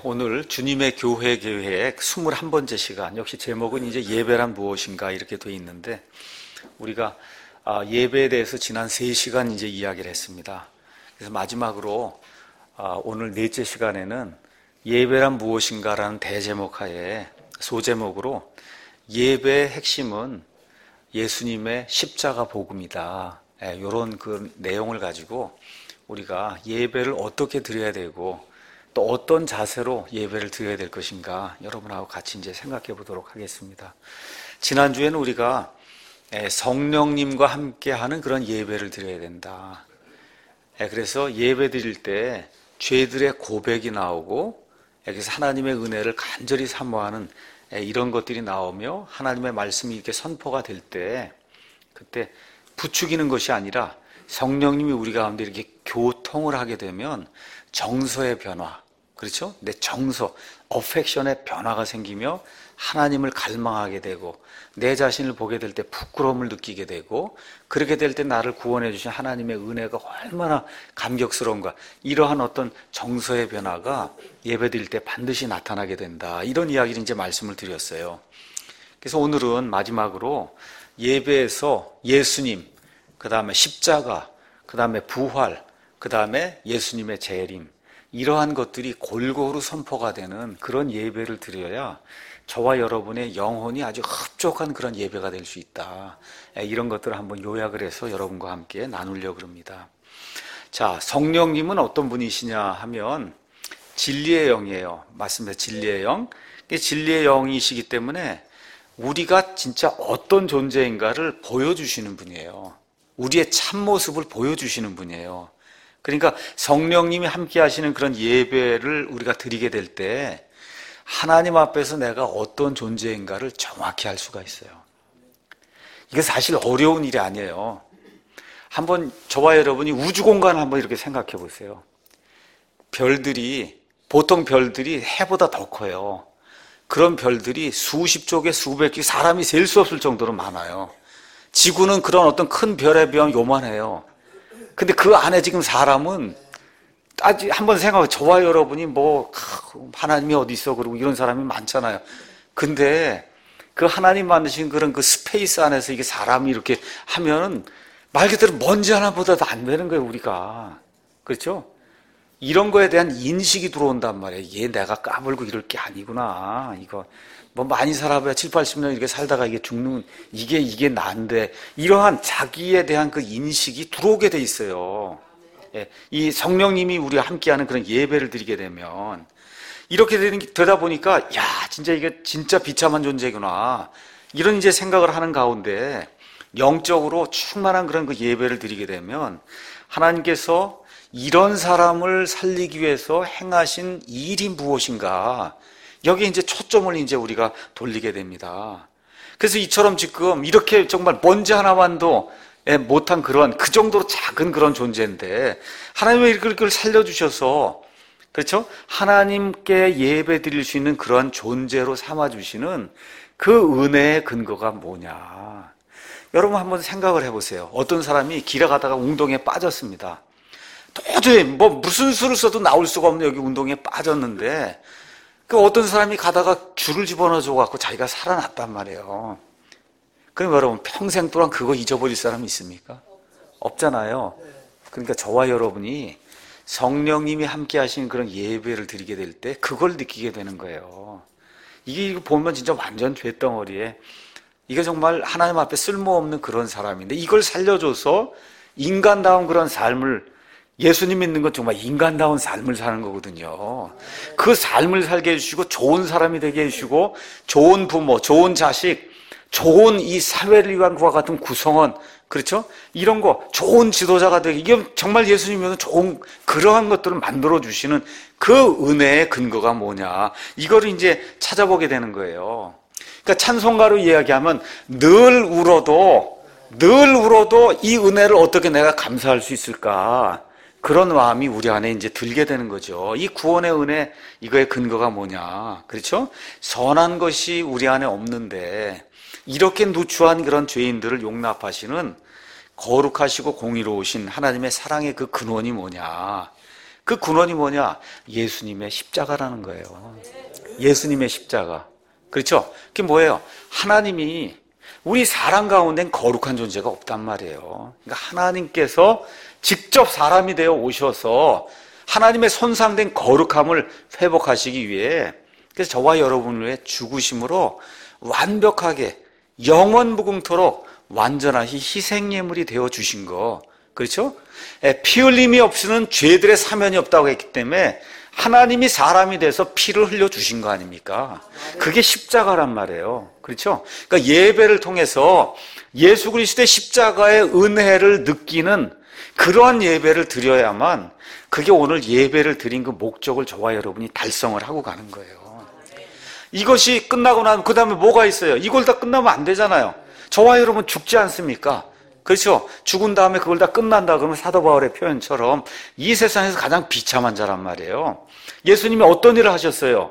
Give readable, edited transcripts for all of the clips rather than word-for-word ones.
오늘 주님의 교회 계획 21번째 시간, 역시 제목은 이제 예배란 무엇인가 이렇게 돼 있는데, 우리가 예배에 대해서 지난 3시간 이제 이야기를 했습니다. 그래서 마지막으로 오늘 넷째 시간에는 예배란 무엇인가라는 대제목 하에 소제목으로 예배의 핵심은 예수님의 십자가 복음이다, 이런 그 내용을 가지고 우리가 예배를 어떻게 드려야 되고 또 어떤 자세로 예배를 드려야 될 것인가, 여러분하고 같이 이제 생각해 보도록 하겠습니다. 지난주에는 우리가 성령님과 함께 하는 그런 예배를 드려야 된다. 그래서 예배 드릴 때 죄들의 고백이 나오고, 그래서 하나님의 은혜를 간절히 사모하는 이런 것들이 나오며, 하나님의 말씀이 이렇게 선포가 될 때 그때 부추기는 것이 아니라 성령님이 우리 가운데 이렇게 교통을 하게 되면 정서의 변화, 그렇죠? 내 정서, 어펙션의 변화가 생기며 하나님을 갈망하게 되고, 내 자신을 보게 될 때 부끄러움을 느끼게 되고, 그렇게 될 때 나를 구원해 주신 하나님의 은혜가 얼마나 감격스러운가, 이러한 어떤 정서의 변화가 예배드릴 때 반드시 나타나게 된다, 이런 이야기를 이제 말씀을 드렸어요. 그래서 오늘은 마지막으로 예배에서 예수님, 그 다음에 십자가, 그 다음에 부활, 그 다음에 예수님의 재림, 이러한 것들이 골고루 선포가 되는 그런 예배를 드려야 저와 여러분의 영혼이 아주 흡족한 그런 예배가 될 수 있다. 이런 것들을 한번 요약을 해서 여러분과 함께 나누려고 합니다. 자, 성령님은 어떤 분이시냐 하면 진리의 영이에요. 맞습니다. 진리의 영. 진리의 영이시기 때문에 우리가 진짜 어떤 존재인가를 보여주시는 분이에요. 우리의 참모습을 보여주시는 분이에요. 그러니까 성령님이 함께 하시는 그런 예배를 우리가 드리게 될 때 하나님 앞에서 내가 어떤 존재인가를 정확히 알 수가 있어요. 이게 사실 어려운 일이 아니에요. 한번 저와 여러분이 우주 공간을 한번 이렇게 생각해 보세요. 별들이, 보통 별들이 해보다 더 커요. 그런 별들이 수십 쪽에 수백 개, 사람이 셀 수 없을 정도로 많아요. 지구는 그런 어떤 큰 별에 비하면 요만해요. 근데 그 안에 지금 사람은, 아직 한번 생각해, 저와 여러분이 뭐 하나님이 어디 있어 그러고 이런 사람이 많잖아요. 근데 그 하나님 만드신 그런 그 스페이스 안에서 이게 사람이 이렇게 하면은 말 그대로 먼지 하나보다도 안 되는 거예요, 우리가. 그렇죠? 이런 거에 대한 인식이 들어온단 말이에요. 얘 내가 까불고 이럴 게 아니구나. 이거 뭐 많이 살아봐야 7, 80년 이렇게 살다가 이게 죽는, 이게 난데, 이러한 자기에 대한 그 인식이 들어오게 돼 있어요. 이 성령님이 우리와 함께하는 그런 예배를 드리게 되면 이렇게 되다 보니까, 야, 진짜 이게 진짜 비참한 존재구나, 이런 이제 생각을 하는 가운데 영적으로 충만한 그런 그 예배를 드리게 되면 하나님께서 이런 사람을 살리기 위해서 행하신 일이 무엇인가, 여기에 이제 초점을 이제 우리가 돌리게 됩니다. 그래서 이처럼 지금 이렇게 정말 먼지 하나만도 못한 그런, 그 정도로 작은 그런 존재인데 하나님이 이걸 살려주셔서, 그렇죠? 하나님께 예배 드릴 수 있는 그런 존재로 삼아주시는 그 은혜의 근거가 뭐냐. 여러분 한번 생각을 해보세요. 어떤 사람이 길에 가다가 운동에 빠졌습니다. 도저히 뭐 무슨 수를 써도 나올 수가 없는 여기 운동에 빠졌는데, 그 어떤 사람이 가다가 줄을 집어넣어줘 갖고 자기가 살아났단 말이에요. 그럼 여러분 평생 동안 그거 잊어버릴 사람이 있습니까? 없잖아요. 그러니까 저와 여러분이 성령님이 함께 하시는 그런 예배를 드리게 될 때 그걸 느끼게 되는 거예요. 이게 보면 진짜 완전 죄덩어리에, 이게 정말 하나님 앞에 쓸모없는 그런 사람인데 이걸 살려줘서 인간다운 그런 삶을, 예수님 믿는 건 정말 인간다운 삶을 사는 거거든요. 그 삶을 살게 해주시고 좋은 사람이 되게 해주시고 좋은 부모, 좋은 자식, 좋은 이 사회를 위한 그와 같은 구성원, 그렇죠? 이런 거, 좋은 지도자가 되게, 이게 정말 예수님은 좋은 그러한 것들을 만들어주시는 그 은혜의 근거가 뭐냐, 이거를 이제 찾아보게 되는 거예요. 그러니까 찬송가로 이야기하면 늘 울어도 이 은혜를 어떻게 내가 감사할 수 있을까, 그런 마음이 우리 안에 이제 들게 되는 거죠. 이 구원의 은혜, 이거의 근거가 뭐냐, 그렇죠? 선한 것이 우리 안에 없는데 이렇게 누추한 그런 죄인들을 용납하시는 거룩하시고 공의로우신 하나님의 사랑의 그 근원이 뭐냐, 그 근원이 뭐냐? 예수님의 십자가라는 거예요. 예수님의 십자가. 그렇죠? 그게 뭐예요? 하나님이 우리 사람 가운데는 거룩한 존재가 없단 말이에요. 그러니까 하나님께서 직접 사람이 되어 오셔서 하나님의 손상된 거룩함을 회복하시기 위해, 그래서 저와 여러분을 위해 죽으심으로 완벽하게 영원무궁토록 완전하신 희생예물이 되어 주신 거. 그렇죠? 피 흘림이 없이는 죄들의 사면이 없다고 했기 때문에 하나님이 사람이 돼서 피를 흘려 주신 거 아닙니까? 그게 십자가란 말이에요. 그렇죠? 그러니까 예배를 통해서 예수 그리스도의 십자가의 은혜를 느끼는 그러한 예배를 드려야만, 그게 오늘 예배를 드린 그 목적을 저와 여러분이 달성을 하고 가는 거예요. 이것이 끝나고 나면 그 다음에 뭐가 있어요? 이걸 다 끝나면 안 되잖아요. 저와 여러분 죽지 않습니까? 그렇죠? 죽은 다음에 그걸 다 끝난다 그러면 사도 바울의 표현처럼 이 세상에서 가장 비참한 자란 말이에요. 예수님이 어떤 일을 하셨어요?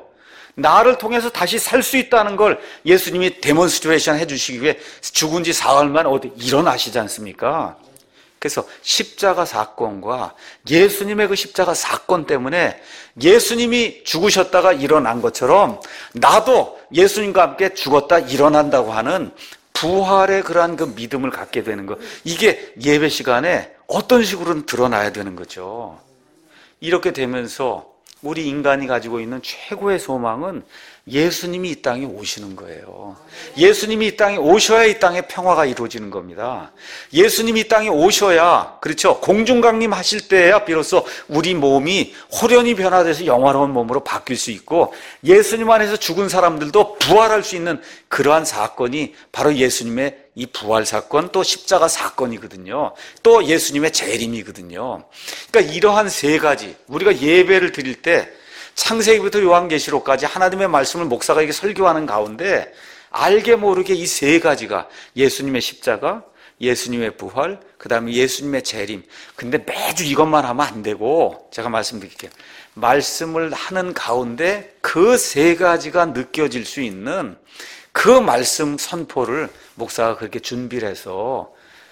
나를 통해서 다시 살 수 있다는 걸 예수님이 데몬스트레이션 해주시기 위해 죽은 지 사흘만 어디 일어나시지 않습니까? 그래서 십자가 사건과 예수님의 그 십자가 사건 때문에 예수님이 죽으셨다가 일어난 것처럼 나도 예수님과 함께 죽었다 일어난다고 하는 부활의 그러한 그 믿음을 갖게 되는 것, 이게 예배 시간에 어떤 식으로는 드러나야 되는 거죠. 이렇게 되면서 우리 인간이 가지고 있는 최고의 소망은 예수님이 이 땅에 오시는 거예요. 예수님이 이 땅에 오셔야 이 땅에 평화가 이루어지는 겁니다. 예수님이 이 땅에 오셔야, 그렇죠, 공중강림하실 때야 비로소 우리 몸이 호련히 변화돼서 영화로운 몸으로 바뀔 수 있고, 예수님 안에서 죽은 사람들도 부활할 수 있는 그러한 사건이 바로 예수님의 이 부활 사건, 또 십자가 사건이거든요. 또 예수님의 재림이거든요. 그러니까 이러한 세 가지, 우리가 예배를 드릴 때 창세기부터 요한계시록까지 하나님의 말씀을 목사가 이렇게 설교하는 가운데 알게 모르게 이 세 가지가 예수님의 십자가, 예수님의 부활, 그 다음에 예수님의 재림. 근데 매주 이것만 하면 안 되고, 제가 말씀드릴게요. 말씀을 하는 가운데 그 세 가지가 느껴질 수 있는 그 말씀 선포를 목사가 그렇게 준비를 해서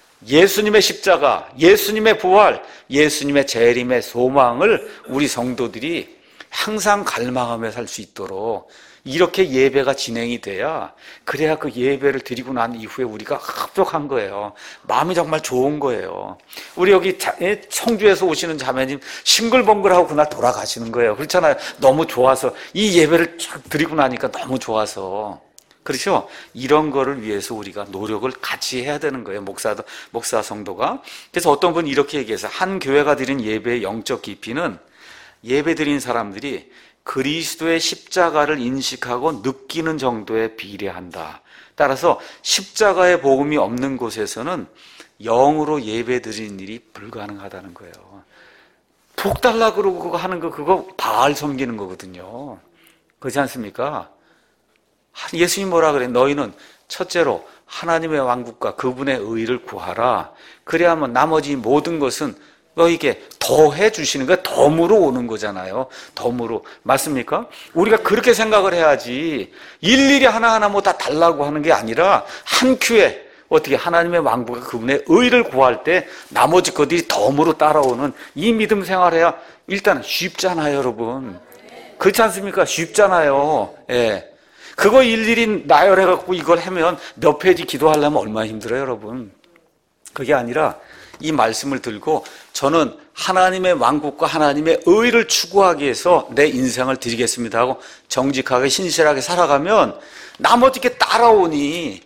예수님의 십자가, 예수님의 부활, 예수님의 재림의 소망을 우리 성도들이 항상 갈망하며 살 수 있도록 이렇게 예배가 진행이 돼야, 그래야 그 예배를 드리고 난 이후에 우리가 합족한 거예요. 마음이 정말 좋은 거예요. 우리 여기 청주에서 오시는 자매님 싱글벙글하고 그날 돌아가시는 거예요. 그렇잖아요. 너무 좋아서, 이 예배를 쫙 드리고 나니까 너무 좋아서. 그렇죠? 이런 거를 위해서 우리가 노력을 같이 해야 되는 거예요. 목사 성도가. 그래서 어떤 분이 이렇게 얘기해서, 한 교회가 드린 예배의 영적 깊이는 예배 드린 사람들이 그리스도의 십자가를 인식하고 느끼는 정도에 비례한다. 따라서 십자가의 복음이 없는 곳에서는 영으로 예배 드리는 일이 불가능하다는 거예요. 복 달라 그러고 그거 하는 거, 그거 바알 섬기는 거거든요. 그렇지 않습니까? 예수님 뭐라 그래? 너희는 첫째로 하나님의 왕국과 그분의 의를 구하라. 그래야만 나머지 모든 것은 너에게 더해 주시는 거야. 덤으로 오는 거잖아요. 덤으로. 맞습니까? 우리가 그렇게 생각을 해야지, 일일이 하나하나 뭐 다 달라고 하는 게 아니라 한 큐에 어떻게 하나님의 왕국과 그분의 의를 구할 때 나머지 것들이 덤으로 따라오는 이 믿음 생활해야 일단 쉽잖아요, 여러분. 그렇지 않습니까? 쉽잖아요. 예. 그거 일일이 나열해갖고 이걸 하면 몇 페이지 기도하려면 얼마나 힘들어요, 여러분. 그게 아니라 이 말씀을 들고 저는 하나님의 왕국과 하나님의 의를 추구하기 위해서 내 인생을 드리겠습니다 하고 정직하게 신실하게 살아가면 나머지 게 따라오니,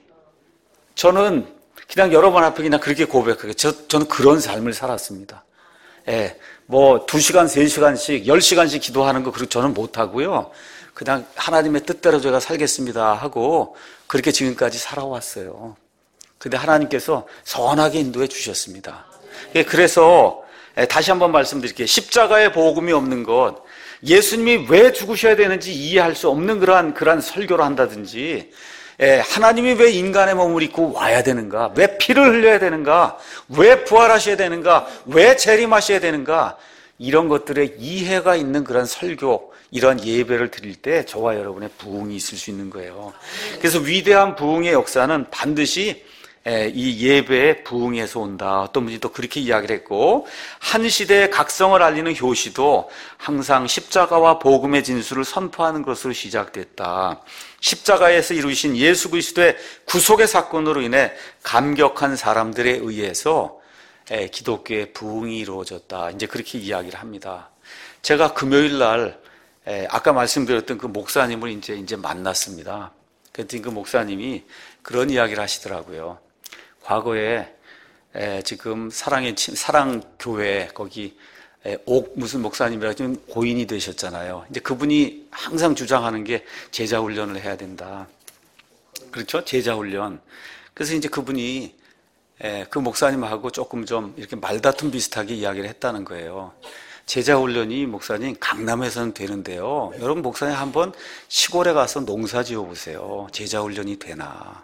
저는 그냥 여러분 앞에 그냥 그렇게 고백하게, 저는 그런 삶을 살았습니다. 예, 뭐 2시간, 3시간씩, 10시간씩 기도하는 거 그렇게 저는 못하고요. 그냥 하나님의 뜻대로 제가 살겠습니다 하고 그렇게 지금까지 살아왔어요. 근데 하나님께서 선하게 인도해 주셨습니다. 그래서 다시 한번 말씀드릴게요. 십자가의 복음이 없는 것, 예수님이 왜 죽으셔야 되는지 이해할 수 없는 그러한 설교를 한다든지, 하나님이 왜 인간의 몸을 입고 와야 되는가, 왜 피를 흘려야 되는가, 왜 부활하셔야 되는가, 왜 재림하셔야 되는가, 이런 것들에 이해가 있는 그런 설교, 이런 예배를 드릴 때 저와 여러분의 부흥이 있을 수 있는 거예요. 그래서 위대한 부흥의 역사는 반드시 이 예배에 부응해서 온다. 어떤 분이 또 그렇게 이야기를 했고, 한 시대의 각성을 알리는 효시도 항상 십자가와 복음의 진수를 선포하는 것으로 시작됐다. 십자가에서 이루신 예수 그리스도의 구속의 사건으로 인해 감격한 사람들에 의해서 기독교의 부흥이 이루어졌다. 이제 그렇게 이야기를 합니다. 제가 금요일 날 아까 말씀드렸던 그 목사님을 이제 만났습니다. 그랬더니 그 목사님이 그런 이야기를 하시더라고요. 과거에 지금 사랑교회 거기 무슨 목사님이라 지금 고인이 되셨잖아요. 이제 그분이 항상 주장하는 게 제자 훈련을 해야 된다. 그렇죠? 제자 훈련. 그래서 이제 그분이 그 목사님하고 조금 좀 이렇게 말다툼 비슷하게 이야기를 했다는 거예요. 제자 훈련이 목사님 강남에서는 되는데요. 여러분 목사님 한번 시골에 가서 농사 지어 보세요. 제자 훈련이 되나?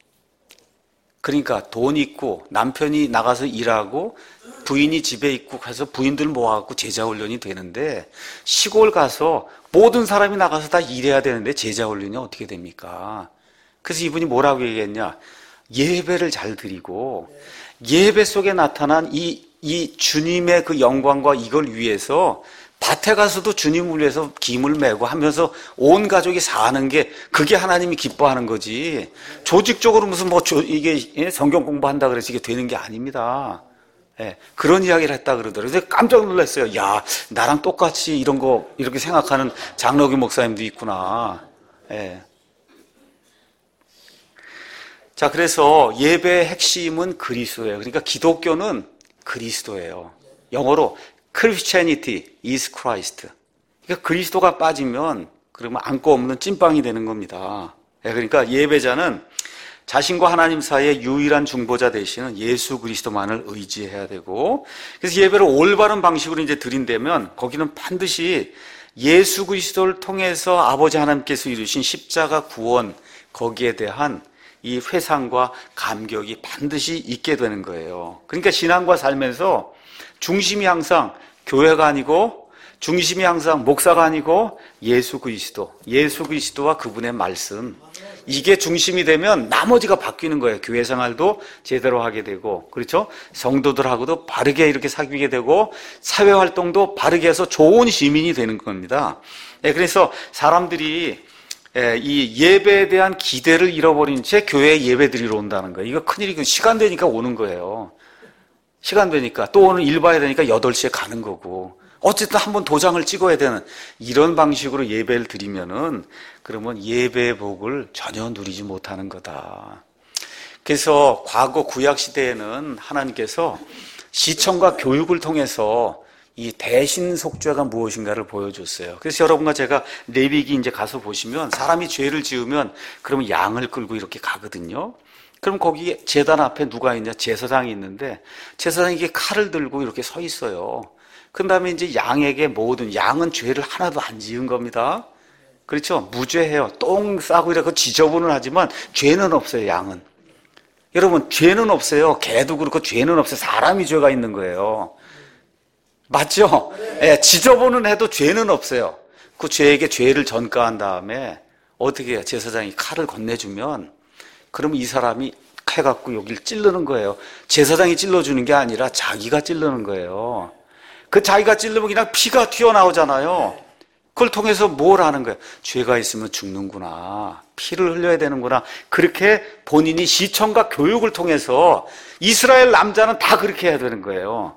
그러니까 돈 있고 남편이 나가서 일하고 부인이 집에 있고 가서 부인들 모아갖고 제자 훈련이 되는데 시골 가서 모든 사람이 나가서 다 일해야 되는데 제자 훈련이 어떻게 됩니까? 그래서 이분이 뭐라고 얘기했냐? 예배를 잘 드리고 예배 속에 나타난 이 주님의 그 영광과 이걸 위해서 밭에 가서도 주님을 위해서 김을 메고 하면서 온 가족이 사는 게 그게 하나님이 기뻐하는 거지. 조직적으로 무슨 이게 성경 공부한다 그래서 이게 되는 게 아닙니다. 그런 이야기를 했다 그러더라고요. 그래서 깜짝 놀랐어요. 야, 나랑 똑같이 이런 거 이렇게 생각하는 장로교 목사님도 있구나. 자, 그래서 예배의 핵심은 그리스도예요. 그러니까 기독교는 그리스도예요. 영어로 Christianity is Christ. 그러니까 그리스도가 빠지면 그러면 안고 없는 찐빵이 되는 겁니다. 그러니까 예배자는 자신과 하나님 사이의 유일한 중보자 되시는 예수 그리스도만을 의지해야 되고, 그래서 예배를 올바른 방식으로 이제 드린다면 거기는 반드시 예수 그리스도를 통해서 아버지 하나님께서 이루신 십자가 구원, 거기에 대한 이 회상과 감격이 반드시 있게 되는 거예요. 그러니까 신앙과 살면서 중심이 항상 교회가 아니고 중심이 항상 목사가 아니고 예수 그리스도와 그분의 말씀, 이게 중심이 되면 나머지가 바뀌는 거예요. 교회 생활도 제대로 하게 되고, 그렇죠? 성도들하고도 바르게 이렇게 사귀게 되고 사회 활동도 바르게 해서 좋은 시민이 되는 겁니다. 그래서 사람들이 이 예배에 대한 기대를 잃어버린 채 교회에 예배 드리러 온다는 거예요. 이거 큰일이고, 시간 되니까 오는 거예요. 시간 되니까 또 오늘 일 봐야 되니까 8시에 가는 거고, 어쨌든 한번 도장을 찍어야 되는 이런 방식으로 예배를 드리면은 그러면 예배의 복을 전혀 누리지 못하는 거다. 그래서 과거 구약 시대에는 하나님께서 시청과 교육을 통해서 이 대신 속죄가 무엇인가를 보여줬어요. 그래서 여러분과 제가 레위기 이제 가서 보시면 사람이 죄를 지으면 그러면 양을 끌고 이렇게 가거든요. 그럼 거기 제단 앞에 누가 있냐? 제사장이 있는데 제사장이 이게 칼을 들고 이렇게 서 있어요. 그 다음에 이제 양에게 양은 죄를 하나도 안 지은 겁니다. 그렇죠? 무죄해요. 똥 싸고 이렇게 지저분은 하지만 죄는 없어요, 양은. 여러분, 죄는 없어요. 개도 그렇고 죄는 없어요. 사람이 죄가 있는 거예요. 맞죠? 지저분은 해도 죄는 없어요. 그 죄에게 죄를 전가한 다음에 어떻게 해요? 제사장이 칼을 건네주면 그러면 이 사람이 해갖고 여기를 찌르는 거예요. 제사장이 찔러주는 게 아니라 자기가 찌르는 거예요. 그 자기가 찔르면 그냥 피가 튀어나오잖아요. 그걸 통해서 뭘 하는 거예요? 죄가 있으면 죽는구나. 피를 흘려야 되는구나. 그렇게 본인이 시청과 교육을 통해서 이스라엘 남자는 다 그렇게 해야 되는 거예요.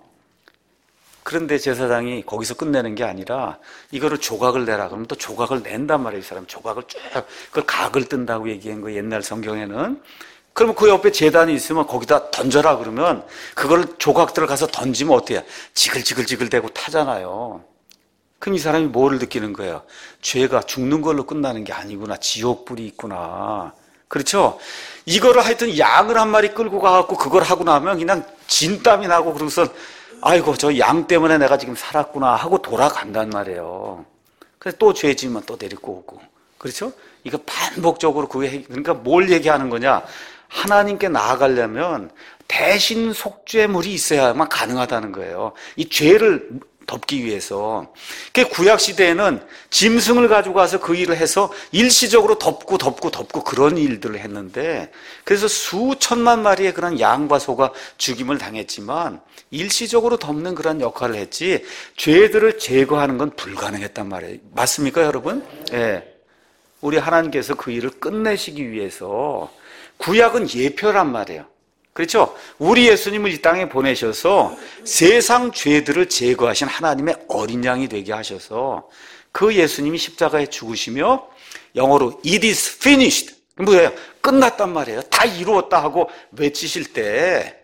그런데 제사장이 거기서 끝내는 게 아니라 이거를 조각을 내라 그러면 또 조각을 낸단 말이에요. 이 사람 조각을 쭉 그걸 각을 뜬다고 얘기한 거예요. 옛날 성경에는. 그러면 그 옆에 제단이 있으면 거기다 던져라 그러면 그걸 조각들을 가서 던지면 어때요? 지글지글지글 대고 타잖아요. 그럼 이 사람이 뭐를 느끼는 거예요? 죄가 죽는 걸로 끝나는 게 아니구나. 지옥불이 있구나. 그렇죠? 이거를 하여튼 양을 한 마리 끌고 가갖고 그걸 하고 나면 그냥 진땀이 나고 그러고서 아이고 저 양 때문에 내가 지금 살았구나 하고 돌아간단 말이에요. 그래서 또 죄 지으면 또 데리고 오고. 그렇죠? 이거 반복적으로 그러니까 뭘 얘기하는 거냐? 하나님께 나아가려면 대신 속죄물이 있어야만 가능하다는 거예요. 이 죄를 덮기 위해서. 그 구약 시대에는 짐승을 가지고 가서 그 일을 해서 일시적으로 덮고 그런 일들을 했는데, 그래서 수천만 마리의 그런 양과 소가 죽임을 당했지만 일시적으로 덮는 그런 역할을 했지 죄들을 제거하는 건 불가능했단 말이에요. 맞습니까, 여러분? 예. 우리 하나님께서 그 일을 끝내시기 위해서 구약은 예표란 말이에요. 그렇죠? 우리 예수님을 이 땅에 보내셔서 세상 죄들을 제거하신 하나님의 어린 양이 되게 하셔서 그 예수님이 십자가에 죽으시며 영어로 It is finished. 뭐예요? 끝났단 말이에요. 다 이루었다 하고 외치실 때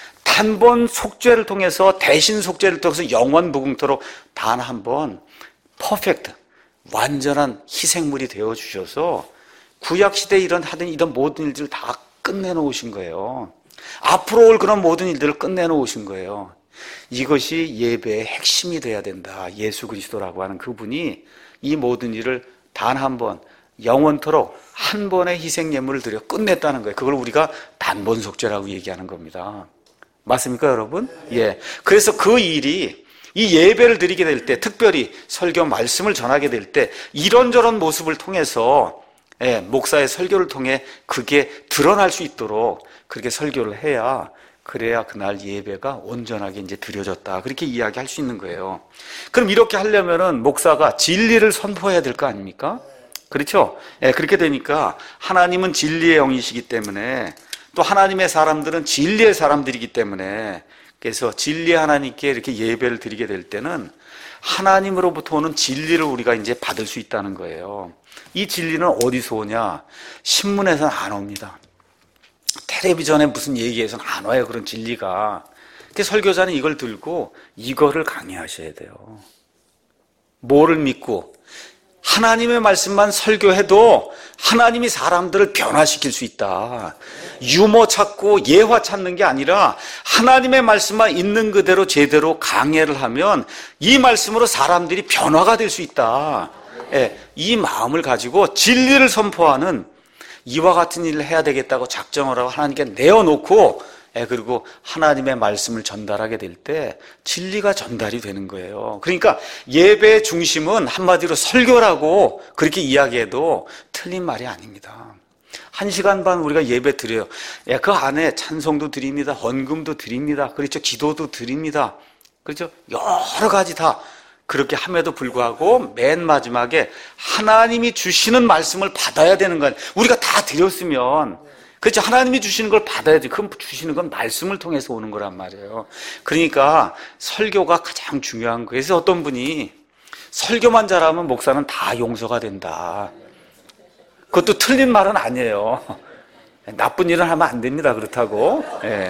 단번 속죄를 통해서 대신 속죄를 통해서 영원 무궁토록 단 한 번 퍼펙트 완전한 희생물이 되어 주셔서 구약 시대에 하던 이런 모든 일들을 다 끝내놓으신 거예요. 앞으로 올 그런 모든 일들을 끝내놓으신 거예요. 이것이 예배의 핵심이 돼야 된다. 예수 그리스도라고 하는 그분이 이 모든 일을 단 한 번 영원토록 한 번의 희생 예물을 드려 끝냈다는 거예요. 그걸 우리가 단번 속죄라고 얘기하는 겁니다. 맞습니까, 여러분? 예. 그래서 그 일이 이 예배를 드리게 될 때, 특별히 설교 말씀을 전하게 될 때 이런저런 모습을 통해서 목사의 설교를 통해 그게 드러날 수 있도록 그렇게 설교를 해야, 그래야 그날 예배가 온전하게 이제 드려졌다, 그렇게 이야기할 수 있는 거예요. 그럼 이렇게 하려면은 목사가 진리를 선포해야 될 거 아닙니까? 그렇죠? 그렇게 되니까 하나님은 진리의 영이시기 때문에, 또 하나님의 사람들은 진리의 사람들이기 때문에, 그래서 진리의 하나님께 이렇게 예배를 드리게 될 때는 하나님으로부터 오는 진리를 우리가 이제 받을 수 있다는 거예요. 이 진리는 어디서 오냐? 신문에서는 안 옵니다. 텔레비전에 무슨 얘기해서는 안 와요, 그런 진리가. 그래서 설교자는 이걸 들고 이거를 강의하셔야 돼요. 뭐를 믿고? 하나님의 말씀만 설교해도 하나님이 사람들을 변화시킬 수 있다. 유머 찾고 예화 찾는 게 아니라 하나님의 말씀만 있는 그대로 제대로 강해를 하면 이 말씀으로 사람들이 변화가 될 수 있다. 이 마음을 가지고 진리를 선포하는 이와 같은 일을 해야 되겠다고 작정을 하고 하나님께 내어놓고, 그리고 하나님의 말씀을 전달하게 될 때 진리가 전달이 되는 거예요. 그러니까 예배의 중심은 한마디로 설교라고 그렇게 이야기해도 틀린 말이 아닙니다. 1시간 반 우리가 예배 드려요. 그 안에 찬송도 드립니다. 헌금도 드립니다. 그렇죠? 기도도 드립니다. 그렇죠? 여러 가지 다 그렇게 함에도 불구하고 맨 마지막에 하나님이 주시는 말씀을 받아야 되는 건, 우리가 다 드렸으면, 그렇죠? 하나님이 주시는 걸 받아야지. 그 주시는 건 말씀을 통해서 오는 거란 말이에요. 그러니까 설교가 가장 중요한 거예요. 그래서 어떤 분이 설교만 잘하면 목사는 다 용서가 된다. 그것도 틀린 말은 아니에요. 나쁜 일은 하면 안 됩니다. 그렇다고.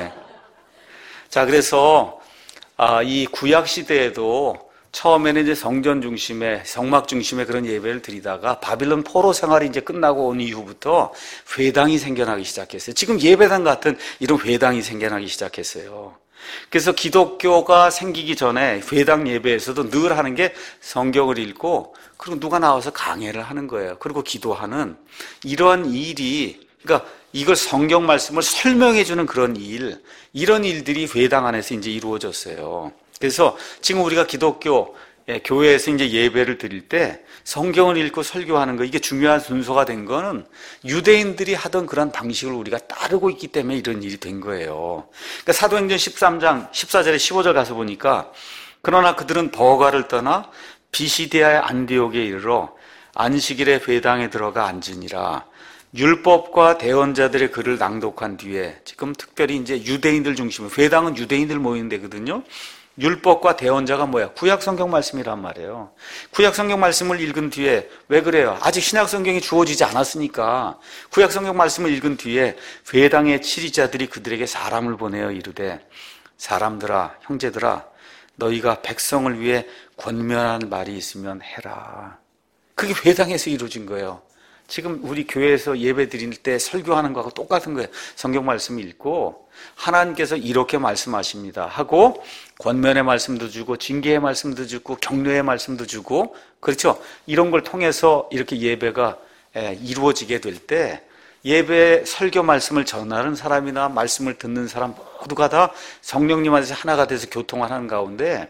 자, 그래서 이 구약 시대에도 처음에는 이제 성전 중심의, 성막 중심의 그런 예배를 드리다가 바빌론 포로 생활이 이제 끝나고 온 이후부터 회당이 생겨나기 시작했어요. 지금 예배당 같은 이런 회당이 생겨나기 시작했어요. 그래서 기독교가 생기기 전에 회당 예배에서도 늘 하는 게 성경을 읽고, 그리고 누가 나와서 강해를 하는 거예요. 그리고 기도하는 이런 일이, 그러니까 이걸 성경 말씀을 설명해 주는 그런 일, 이런 일들이 회당 안에서 이제 이루어졌어요. 그래서 지금 우리가 기독교 교회에서 이제 예배를 드릴 때 성경을 읽고 설교하는 거, 이게 중요한 순서가 된 거는 유대인들이 하던 그런 방식을 우리가 따르고 있기 때문에 이런 일이 된 거예요. 그러니까 사도행전 13장 14절에 15절 가서 보니까, 그러나 그들은 버가를 떠나 비시디아의 안디옥에 이르러 안식일에 회당에 들어가 앉으니라. 율법과 대언자들의 글을 낭독한 뒤에, 지금 특별히 이제 유대인들 중심으로, 회당은 유대인들 모이는 데거든요. 율법과 대언자가 뭐야? 구약 성경 말씀이란 말이에요. 구약 성경 말씀을 읽은 뒤에, 왜 그래요? 아직 신약 성경이 주어지지 않았으니까 구약 성경 말씀을 읽은 뒤에 회당의 치리자들이 그들에게 사람을 보내어 이르되, 사람들아, 형제들아, 너희가 백성을 위해 권면한 말이 있으면 해라. 그게 회당에서 이루어진 거예요. 지금 우리 교회에서 예배 드릴 때 설교하는 거하고 똑같은 거예요. 성경 말씀 읽고 하나님께서 이렇게 말씀하십니다 하고 권면의 말씀도 주고 징계의 말씀도 주고 격려의 말씀도 주고, 그렇죠? 이런 걸 통해서 이렇게 예배가 이루어지게 될 때 예배 설교 말씀을 전하는 사람이나 말씀을 듣는 사람 모두가 다 성령님 안에서 하나가 돼서 교통하는 가운데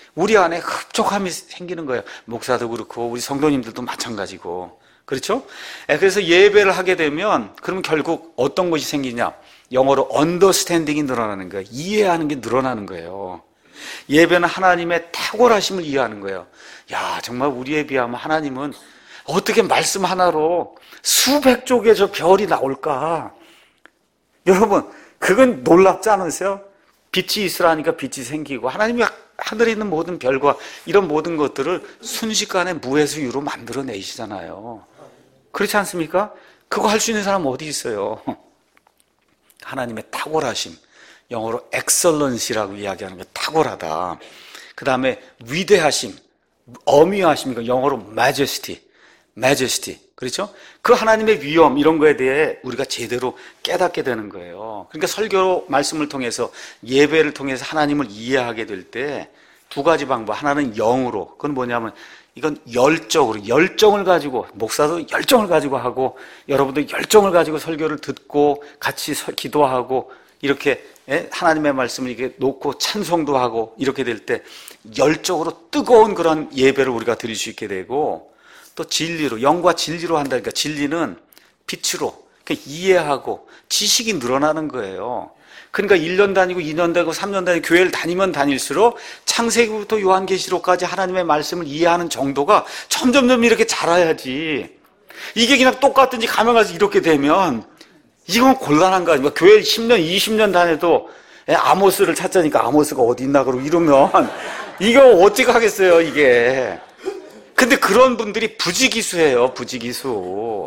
우리 안에 흡족함이 생기는 거예요. 목사도 그렇고 우리 성도님들도 마찬가지고. 그렇죠? 그래서 예배를 하게 되면 그러면 결국 어떤 것이 생기냐? 영어로 understanding이 늘어나는 거예요. 이해하는 게 늘어나는 거예요. 예배는 하나님의 탁월하심을 이해하는 거예요. 야, 정말 우리에 비하면 하나님은 어떻게 말씀 하나로 수백 쪽의 저 별이 나올까? 여러분, 그건 놀랍지 않으세요? 빛이 있으라니까 빛이 생기고 하나님이 하늘에 있는 모든 별과 이런 모든 것들을 순식간에 무에서 유로 만들어내시잖아요. 그렇지 않습니까? 그거 할 수 있는 사람 어디 있어요? 하나님의 탁월하심, 영어로 excellency라고 이야기하는 게 탁월하다. 그 다음에 위대하심, 어미하심, 영어로 majesty. 그렇죠? 그 하나님의 위엄 이런 거에 대해 우리가 제대로 깨닫게 되는 거예요. 그러니까 설교 말씀을 통해서 예배를 통해서 하나님을 이해하게 될 때 두 가지 방법. 하나는 영으로. 그건 뭐냐면 이건 열정을 가지고 목사도 열정을 가지고 하고 여러분도 열정을 가지고 설교를 듣고 같이 기도하고 이렇게 하나님의 말씀을 이렇게 놓고 찬송도 하고 이렇게 될 때 열정으로 뜨거운 그런 예배를 우리가 드릴 수 있게 되고 또 진리로, 영과 진리로 한다니까 진리는 빛으로 그러니까 이해하고 지식이 늘어나는 거예요. 그러니까 1년 다니고 2년 다니고 3년 다니고 교회를 다니면 다닐수록 창세기부터 요한계시록까지 하나님의 말씀을 이해하는 정도가 점점 이렇게 자라야지. 이게 그냥 똑같은지 가면 가서 이렇게 되면 이건 곤란한 거 아닙니까? 교회 10년, 20년 다녀도 아모스를 찾자니까 아모스가 어디 있나 그러고 이러면 이거 어떻게 하겠어요, 이게. 근데 그런 분들이 부지기수예요, 부지기수.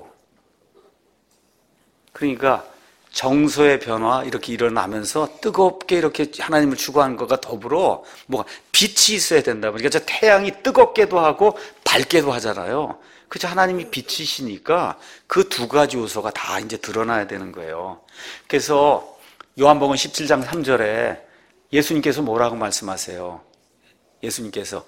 그러니까 정서의 변화 이렇게 일어나면서 뜨겁게 이렇게 하나님을 추구하는 것과 더불어 뭐가 빛이 있어야 된다. 그러니까 저 태양이 뜨겁게도 하고 밝게도 하잖아요. 그죠? 하나님이 빛이시니까 그 두 가지 요소가 다 이제 드러나야 되는 거예요. 그래서 요한복음 17장 3절에 예수님께서 뭐라고 말씀하세요? 예수님께서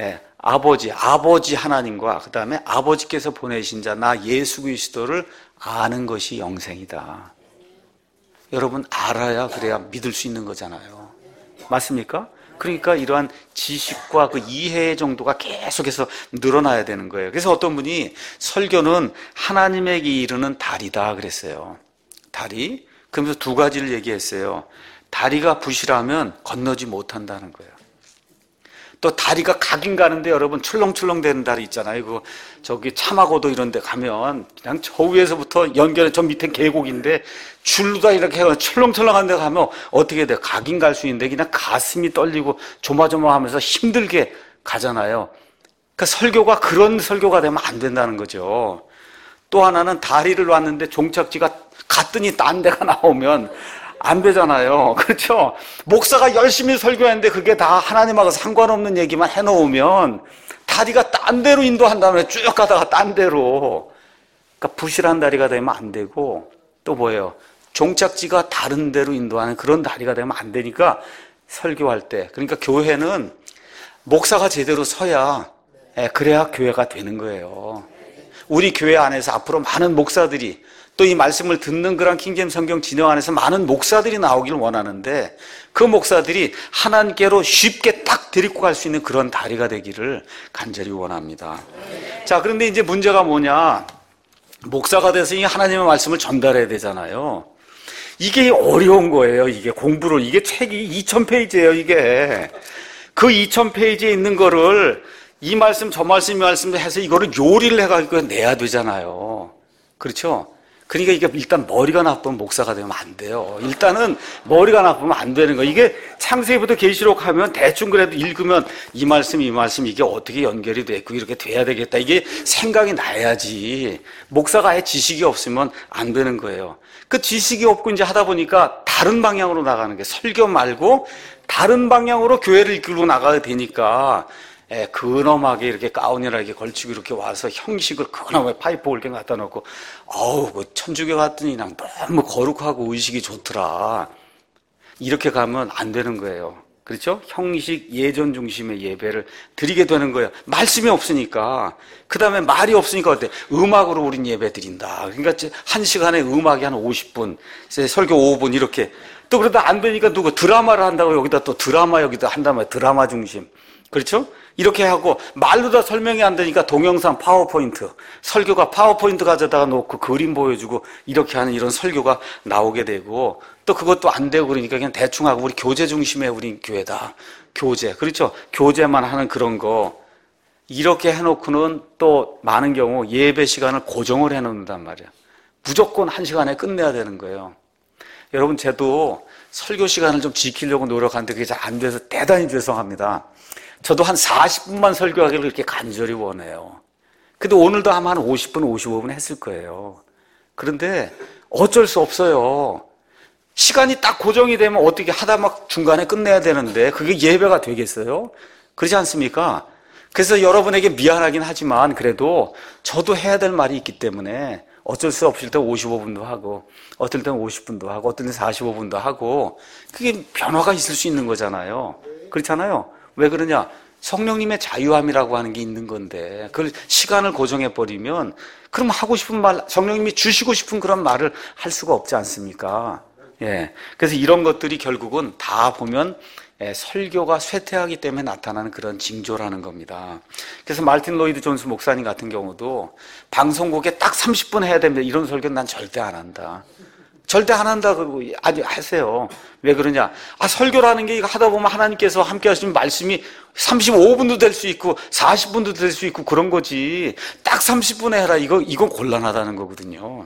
아버지 하나님과 그 다음에 아버지께서 보내신 자 나 예수 그리스도를 아는 것이 영생이다. 여러분 알아야 그래야 믿을 수 있는 거잖아요. 맞습니까? 그러니까 이러한 지식과 그 이해의 정도가 계속해서 늘어나야 되는 거예요. 그래서 어떤 분이 설교는 하나님에게 이르는 다리다 그랬어요. 다리? 그러면서 두 가지를 얘기했어요. 다리가 부실하면 건너지 못한다는 거예요. 또 다리가 가긴 가는데 여러분 출렁출렁 되는 다리 있잖아요. 그 저기 참하고도 이런 데 가면 그냥 저 위에서부터 연결해 저 밑에 계곡인데 줄로다 이렇게 출렁출렁한 데 가면 어떻게 돼요? 가긴 갈 수 있는데 그냥 가슴이 떨리고 조마조마하면서 힘들게 가잖아요. 그러니까 설교가 그런 설교가 되면 안 된다는 거죠. 또 하나는 다리를 놨는데 종착지가 갔더니 딴 데가 나오면 안 되잖아요. 그렇죠? 목사가 열심히 설교했는데 그게 다 하나님하고 상관없는 얘기만 해놓으면 다리가 딴 데로 인도한 다음에 쭉 가다가 딴 데로. 그러니까 부실한 다리가 되면 안 되고 또 뭐예요? 종착지가 다른 데로 인도하는 그런 다리가 되면 안 되니까 설교할 때. 그러니까 교회는 목사가 제대로 서야 그래야 교회가 되는 거예요. 우리 교회 안에서 앞으로 많은 목사들이 또 이 말씀을 듣는 그런 킹제임스 성경 진영 안에서 많은 목사들이 나오기를 원하는데 그 목사들이 하나님께로 쉽게 딱 데리고 갈 수 있는 그런 다리가 되기를 간절히 원합니다. 자, 그런데 이제 문제가 뭐냐? 목사가 돼서 이 하나님의 말씀을 전달해야 되잖아요. 이게 어려운 거예요. 이게 공부를. 이게 책이 2000페이지예요, 이게. 그 2000페이지에 있는 거를 이 말씀, 저 말씀, 이 말씀 해서 이거를 요리를 해가지고 내야 되잖아요. 그렇죠? 그러니까 이게 일단 머리가 나쁘면 목사가 되면 안 돼요. 일단은 머리가 나쁘면 안 되는 거예요. 이게 창세기부터 계시록 하면 대충 그래도 읽으면 이 말씀 이게 어떻게 연결이 됐고 이렇게 돼야 되겠다. 이게 생각이 나야지. 목사가 아예 지식이 없으면 안 되는 거예요. 그 지식이 없고 이제 하다 보니까 다른 방향으로 나가는 게 설교 말고 다른 방향으로 교회를 이끌고 나가야 되니까 근엄하게 이렇게 가운이라게 걸치고 이렇게 와서 형식을 근엄하게 파이프 올게 갖다 놓고 그 천주교 갔더니 그냥 너무 거룩하고 의식이 좋더라. 이렇게 가면 안 되는 거예요. 그렇죠? 형식 예전 중심의 예배를 드리게 되는 거예요. 말씀이 없으니까. 그 다음에 말이 없으니까 어때? 음악으로 우린 예배 드린다. 그러니까 한 시간에 음악이 한 50분, 설교 5분 이렇게. 또 그러다 안 되니까 누구 드라마를 한다고 여기다 또 드라마 여기다 한단 말이에요. 드라마 중심. 그렇죠? 이렇게 하고 말로 다 설명이 안 되니까 동영상 파워포인트, 설교가 파워포인트 가져다가 놓고 그림 보여주고 이렇게 하는 이런 설교가 나오게 되고, 또 그것도 안 되고 그러니까 그냥 대충 하고 우리 교제 중심의 우리 교회다. 교제. 그렇죠? 교제만 하는 그런 거. 이렇게 해놓고는 또 많은 경우 예배 시간을 고정을 해놓는단 말이에요. 무조건 1시간에 끝내야 되는 거예요. 여러분, 저도 설교 시간을 좀 지키려고 노력하는데 그게 잘 안 돼서 대단히 죄송합니다. 저도 한 40분만 설교하기를 이렇게 간절히 원해요. 근데 오늘도 아마 한 50분, 55분 했을 거예요. 그런데 어쩔 수 없어요. 시간이 딱 고정이 되면 어떻게 하다 막 중간에 끝내야 되는데 그게 예배가 되겠어요? 그렇지 않습니까? 그래서 여러분에게 미안하긴 하지만 그래도 저도 해야 될 말이 있기 때문에 어쩔 수 없을 때 55분도 하고 어떨 때는 50분도 하고 어떨 때는 45분도 하고 그게 변화가 있을 수 있는 거잖아요. 그렇잖아요. 왜 그러냐? 성령님의 자유함이라고 하는 게 있는 건데 그걸 시간을 고정해버리면 그럼 하고 싶은 말, 성령님이 주시고 싶은 그런 말을 할 수가 없지 않습니까? 예. 그래서 이런 것들이 결국은 다 보면 설교가 쇠퇴하기 때문에 나타나는 그런 징조라는 겁니다. 그래서 말틴 로이드 존스 목사님 같은 경우도 방송국에 딱 30분 해야 됩니다. 이런 설교는 난 절대 안 한다. 절대 안 한다. 그러고 아주 하세요. 왜 그러냐? 설교라는 게 이거 하다 보면 하나님께서 함께 하시는 말씀이 35분도 될 수 있고 40분도 될 수 있고 그런 거지. 딱 30분에 해라. 이건 곤란하다는 거거든요.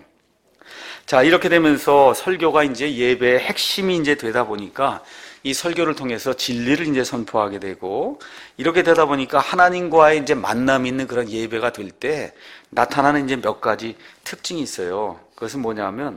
자, 이렇게 되면서 설교가 이제 예배의 핵심이 이제 되다 보니까 이 설교를 통해서 진리를 이제 선포하게 되고 이렇게 되다 보니까 하나님과의 이제 만남이 있는 그런 예배가 될 때 나타나는 이제 몇 가지 특징이 있어요. 그것은 뭐냐면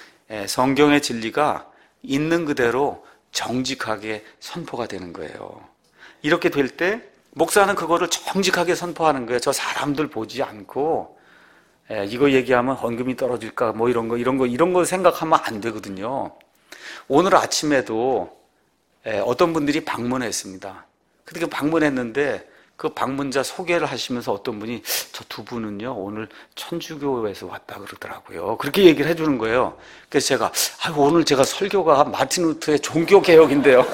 성경의 진리가 있는 그대로 정직하게 선포가 되는 거예요. 이렇게 될 때 목사는 그거를 정직하게 선포하는 거예요. 저 사람들 보지 않고 이거 얘기하면 헌금이 떨어질까 뭐 이런 거 생각하면 안 되거든요. 오늘 아침에도 어떤 분들이 방문했습니다. 그렇게 방문했는데 그 방문자 소개를 하시면서 어떤 분이 저 두 분은요 오늘 천주교에서 왔다 그러더라고요. 그렇게 얘기를 해주는 거예요. 그래서 제가 오늘 제가 설교가 마틴 루터의 종교개혁인데요.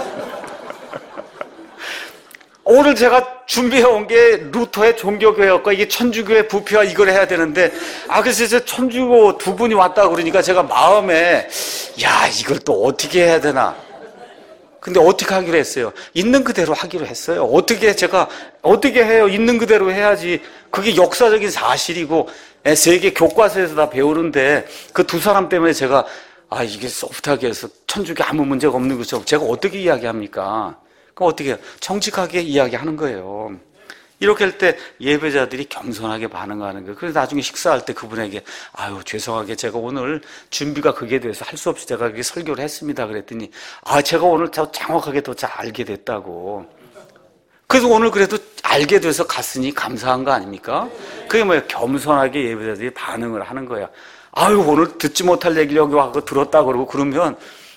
오늘 제가 준비해온 게 루터의 종교개혁과 이게 천주교의 부패와 이걸 해야 되는데 그래서 이제 천주교 두 분이 왔다 그러니까 제가 마음에 이걸 또 어떻게 해야 되나. 근데 어떻게 하기로 했어요? 있는 그대로 하기로 했어요. 어떻게 해요? 있는 그대로 해야지. 그게 역사적인 사실이고 세계 교과서에서 다 배우는데 그 두 사람 때문에 제가 이게 소프트하게 해서 천주교 아무 문제가 없는 것처럼 제가 어떻게 이야기합니까? 그럼 어떻게 해요? 정직하게 이야기하는 거예요. 이렇게 할 때 예배자들이 겸손하게 반응하는 거예요. 그래서 나중에 식사할 때 그분에게 죄송하게 제가 오늘 준비가 그게 돼서 할 수 없이 제가 그렇게 설교를 했습니다. 그랬더니 제가 오늘 더 정확하게 더 잘 알게 됐다고. 그래서 오늘 그래도 알게 돼서 갔으니 감사한 거 아닙니까? 그게 뭐예요? 겸손하게 예배자들이 반응을 하는 거예요. 오늘 듣지 못할 얘기를 여기 와서 들었다 그러면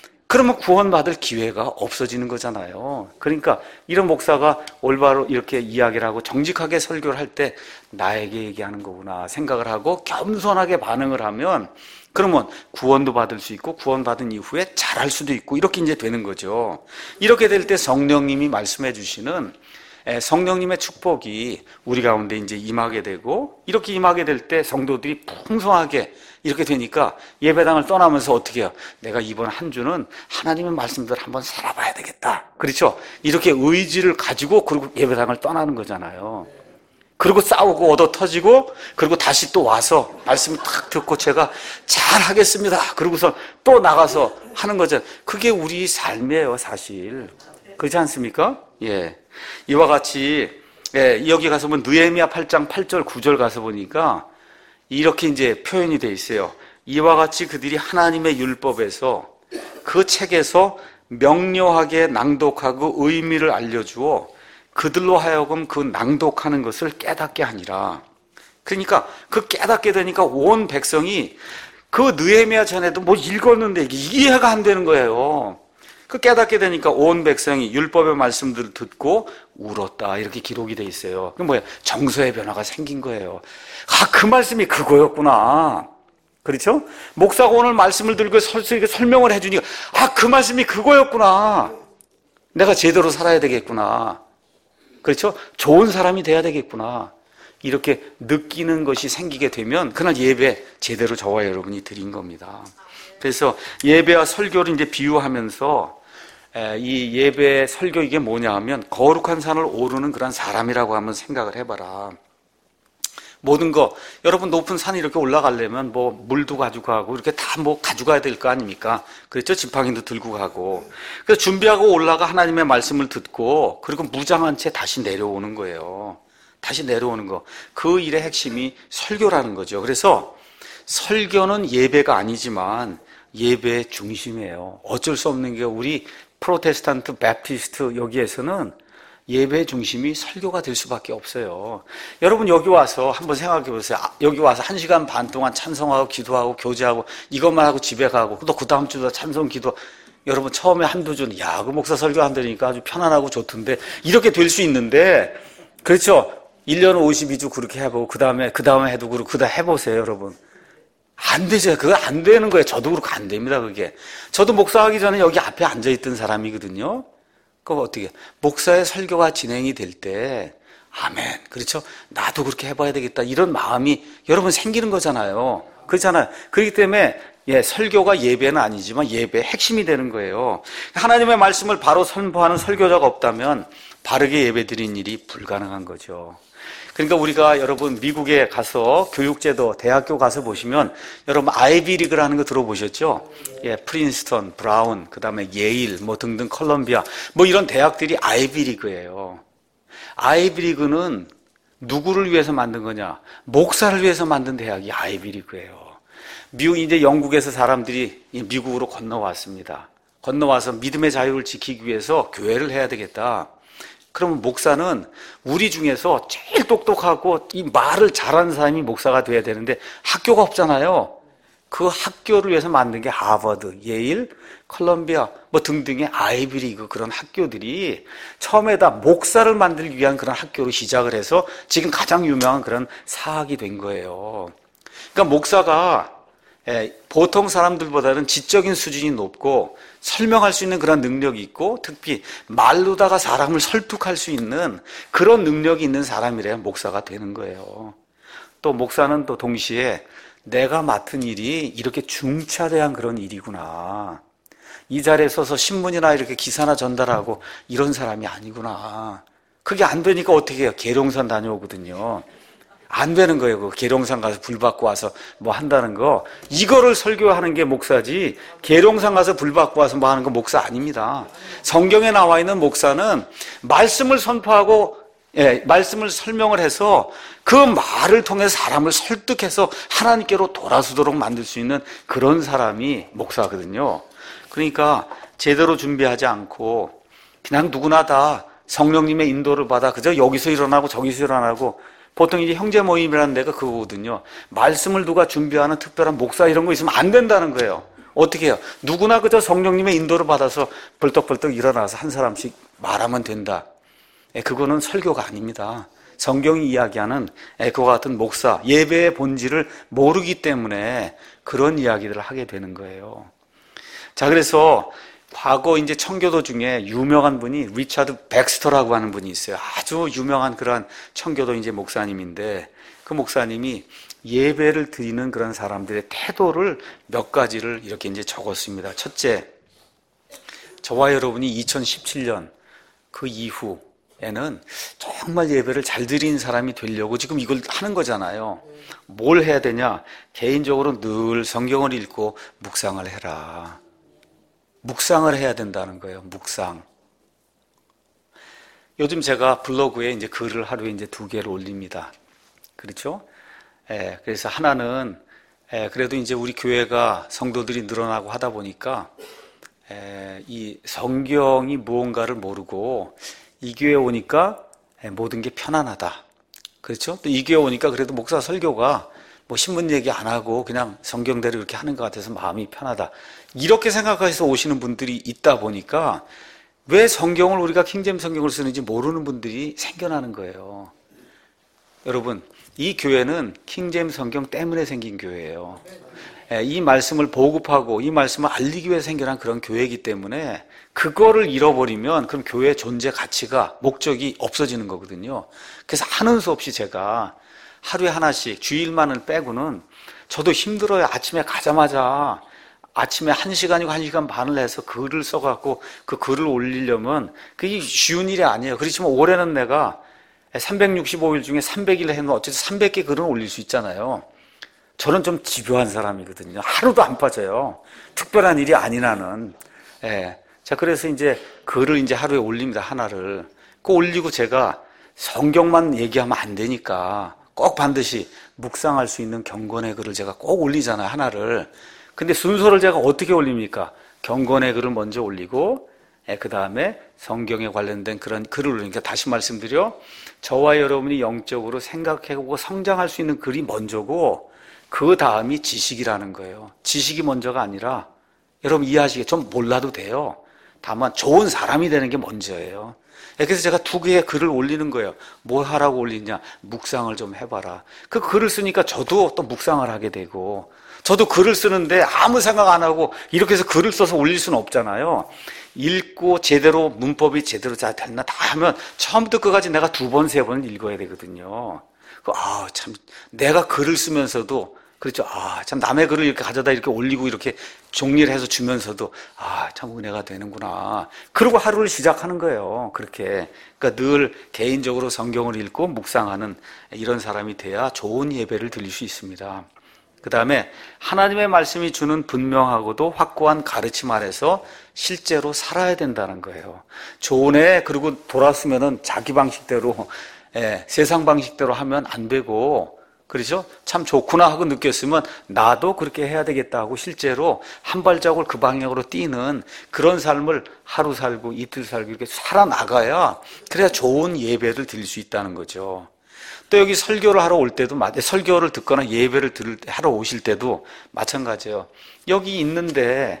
구원받을 기회가 없어지는 거잖아요. 그러니까 이런 목사가 올바로 이렇게 이야기를 하고 정직하게 설교를 할 때 나에게 얘기하는 거구나 생각을 하고 겸손하게 반응을 하면 그러면 구원도 받을 수 있고 구원받은 이후에 잘할 수도 있고 이렇게 이제 되는 거죠. 이렇게 될 때 성령님이 말씀해 주시는 성령님의 축복이 우리 가운데 이제 임하게 되고 이렇게 임하게 될 때 성도들이 풍성하게 이렇게 되니까 예배당을 떠나면서 어떻게 해요? 내가 이번 한 주는 하나님의 말씀대로 한번 살아봐야 되겠다. 그렇죠? 이렇게 의지를 가지고 그리고 예배당을 떠나는 거잖아요. 그리고 싸우고 얻어 터지고 그리고 다시 또 와서 말씀을 탁 듣고 제가 잘 하겠습니다. 그러고서 또 나가서 하는 거죠. 그게 우리 삶이에요, 사실. 그렇지 않습니까? 예. 이와 같이 여기 가서 보면 느헤미야 8장 8절 9절 가서 보니까 이렇게 이제 표현이 돼 있어요. 이와 같이 그들이 하나님의 율법에서 그 책에서 명료하게 낭독하고 의미를 알려주어 그들로 하여금 그 낭독하는 것을 깨닫게 하니라. 그러니까 그 깨닫게 되니까 온 백성이 그 느헤미야 전에도 뭐 읽었는데 이게 이해가 안 되는 거예요. 그 깨닫게 되니까 온 백성이 율법의 말씀들을 듣고 울었다 이렇게 기록이 돼 있어요. 그 뭐야? 정서의 변화가 생긴 거예요. 그 말씀이 그거였구나. 그렇죠? 목사가 오늘 말씀을 들고 설명을 해주니까 그 말씀이 그거였구나. 내가 제대로 살아야 되겠구나. 그렇죠? 좋은 사람이 돼야 되겠구나. 이렇게 느끼는 것이 생기게 되면 그날 예배 제대로 저와 여러분이 드린 겁니다. 그래서 예배와 설교를 이제 비유하면서 이 예배 설교 이게 뭐냐 하면 거룩한 산을 오르는 그런 사람이라고 한번 생각을 해봐라. 모든 거 여러분 높은 산 이렇게 올라가려면 뭐 물도 가지고 가고 이렇게 다 뭐 가져가야 될 거 아닙니까? 그렇죠? 지팡이도 들고 가고. 그래서 준비하고 올라가 하나님의 말씀을 듣고 그리고 무장한 채 다시 내려오는 거예요. 다시 내려오는 거. 그 일의 핵심이 설교라는 거죠. 그래서 설교는 예배가 아니지만 예배의 중심이에요. 어쩔 수 없는 게 우리 프로테스탄트, 배프티스트 여기에서는 예배의 중심이 설교가 될 수밖에 없어요. 여러분 여기 와서 한번 생각해 보세요. 여기 와서 1시간 반 동안 찬송하고 기도하고 교제하고 이것만 하고 집에 가고 또 그 다음 주도 찬송 기도. 여러분 처음에 한두 주는 그 목사 설교한다니까 아주 편안하고 좋던데 이렇게 될 수 있는데 그렇죠? 1년 52주 그렇게 해보고 그 다음에 해도 그렇고 그 다음에 해보세요 여러분. 안 되죠. 그거 안 되는 거예요. 저도 그렇고 안 됩니다 그게. 저도 목사하기 전에 여기 앞에 앉아있던 사람이거든요. 그거 어떻게 목사의 설교가 진행이 될 때 아멘 그렇죠? 나도 그렇게 해봐야 되겠다 이런 마음이 여러분 생기는 거잖아요. 그렇잖아요. 그렇기 때문에 설교가 예배는 아니지만 예배의 핵심이 되는 거예요. 하나님의 말씀을 바로 선포하는 설교자가 없다면 바르게 예배드린 일이 불가능한 거죠. 그러니까 우리가 여러분 미국에 가서 교육제도 대학교 가서 보시면 여러분 아이비리그라는 거 들어보셨죠? 프린스턴, 브라운, 그다음에 예일 뭐 등등 컬럼비아 뭐 이런 대학들이 아이비리그예요. 아이비리그는 누구를 위해서 만든 거냐? 목사를 위해서 만든 대학이 아이비리그예요. 이제 영국에서 사람들이 미국으로 건너왔습니다. 건너와서 믿음의 자유를 지키기 위해서 교회를 해야 되겠다. 그러면 목사는 우리 중에서 제일 똑똑하고 이 말을 잘하는 사람이 목사가 돼야 되는데 학교가 없잖아요. 그 학교를 위해서 만든 게 하버드, 예일, 컬럼비아 뭐 등등의 아이비리그 그런 학교들이 처음에 다 목사를 만들기 위한 그런 학교로 시작을 해서 지금 가장 유명한 그런 사학이 된 거예요. 그러니까 목사가 보통 사람들보다는 지적인 수준이 높고 설명할 수 있는 그런 능력이 있고 특히 말로다가 사람을 설득할 수 있는 그런 능력이 있는 사람이래야 목사가 되는 거예요. 또 목사는 또 동시에 내가 맡은 일이 이렇게 중차대한 그런 일이구나. 이 자리에 서서 신문이나 이렇게 기사나 전달하고 이런 사람이 아니구나. 그게 안 되니까 어떻게 해요? 계룡산 다녀오거든요. 안 되는 거예요. 그 계룡산 가서 불 받고 와서 뭐 한다는 거. 이거를 설교하는 게 목사지 계룡산 가서 불 받고 와서 뭐 하는 거 목사 아닙니다. 성경에 나와 있는 목사는 말씀을 선포하고 말씀을 설명을 해서 그 말을 통해 사람을 설득해서 하나님께로 돌아서도록 만들 수 있는 그런 사람이 목사거든요. 그러니까 제대로 준비하지 않고 그냥 누구나 다 성령님의 인도를 받아 그저 여기서 일어나고 저기서 일어나고 보통 이제 형제 모임이라는 데가 그거거든요. 말씀을 누가 준비하는 특별한 목사 이런 거 있으면 안 된다는 거예요. 어떻게 해요? 누구나 그저 성령님의 인도를 받아서 벌떡벌떡 일어나서 한 사람씩 말하면 된다. 그거는 설교가 아닙니다. 성경이 이야기하는 그와 같은 목사, 예배의 본질을 모르기 때문에 그런 이야기들을 하게 되는 거예요. 자, 그래서 과거 이제 청교도 중에 유명한 분이 리차드 백스터라고 하는 분이 있어요. 아주 유명한 그런 청교도 이제 목사님인데 그 목사님이 예배를 드리는 그런 사람들의 태도를 몇 가지를 이렇게 이제 적었습니다. 첫째, 저와 여러분이 2017년 그 이후에는 정말 예배를 잘 드리는 사람이 되려고 지금 이걸 하는 거잖아요. 뭘 해야 되냐? 개인적으로 늘 성경을 읽고 묵상을 해라. 묵상을 해야 된다는 거예요. 묵상. 요즘 제가 블로그에 이제 글을 하루에 이제 2개를 올립니다. 그렇죠? 그래서 하나는 그래도 이제 우리 교회가 성도들이 늘어나고 하다 보니까 이 성경이 무언가를 모르고 이 교회에 오니까 모든 게 편안하다. 그렇죠? 또 이 교회에 오니까 그래도 목사 설교가 뭐 신문 얘기 안 하고 그냥 성경대로 이렇게 하는 것 같아서 마음이 편하다. 이렇게 생각해서 오시는 분들이 있다 보니까 왜 성경을 우리가 킹제임스 성경을 쓰는지 모르는 분들이 생겨나는 거예요. 여러분, 이 교회는 킹제임스 성경 때문에 생긴 교회예요. 이 말씀을 보급하고 이 말씀을 알리기 위해 생겨난 그런 교회이기 때문에 그거를 잃어버리면 그럼 교회의 존재 가치가 목적이 없어지는 거거든요. 그래서 하는 수 없이 제가 하루에 하나씩 주일만을 빼고는 저도 힘들어요. 아침에 가자마자 아침에 1시간이고 1시간 반을 해서 글을 써갖고 그 글을 올리려면 그게 쉬운 일이 아니에요. 그렇지만 올해는 내가 365일 중에 300일 해면 어쨌든 300개 글은 올릴 수 있잖아요. 저는 좀 집요한 사람이거든요. 하루도 안 빠져요. 특별한 일이 아니라는. 예. 자, 그래서 이제 글을 이제 하루에 올립니다. 하나를. 그 올리고 제가 성경만 얘기하면 안 되니까 꼭 반드시 묵상할 수 있는 경건의 글을 제가 꼭 올리잖아요. 하나를. 근데 순서를 제가 어떻게 올립니까? 경건의 글을 먼저 올리고, 그 다음에 성경에 관련된 그런 글을 올리니까 다시 말씀드려. 저와 여러분이 영적으로 생각해보고 성장할 수 있는 글이 먼저고, 그 다음이 지식이라는 거예요. 지식이 먼저가 아니라, 여러분 이해하시게 좀 몰라도 돼요. 다만 좋은 사람이 되는 게 먼저예요. 그래서 제가 2개의 글을 올리는 거예요. 뭘 하라고 올리냐? 묵상을 좀 해봐라. 그 글을 쓰니까 저도 또 묵상을 하게 되고, 저도 글을 쓰는데 아무 생각 안 하고 이렇게 해서 글을 써서 올릴 수는 없잖아요. 읽고 제대로 문법이 제대로 잘 됐나 다 하면 처음부터 끝까지 내가 2번, 3번 읽어야 되거든요. 참 내가 글을 쓰면서도 그렇죠. 참 남의 글을 이렇게 가져다 이렇게 올리고 이렇게 정리를 해서 주면서도 참 은혜가 되는구나. 그리고 하루를 시작하는 거예요. 그렇게. 그러니까 늘 개인적으로 성경을 읽고 묵상하는 이런 사람이 돼야 좋은 예배를 드릴 수 있습니다. 그 다음에 하나님의 말씀이 주는 분명하고도 확고한 가르침 아래서 실제로 살아야 된다는 거예요. 좋은 애 그리고 돌았으면은 자기 방식대로 세상 방식대로 하면 안 되고, 그렇죠? 참 좋구나 하고 느꼈으면 나도 그렇게 해야 되겠다 하고 실제로 한 발자국을 그 방향으로 뛰는 그런 삶을 하루 살고 이틀 살고 이렇게 살아나가야 그래야 좋은 예배를 드릴 수 있다는 거죠. 또 여기 설교를 하러 올 때도, 설교를 듣거나 예배를 하러 오실 때도 마찬가지예요. 여기 있는데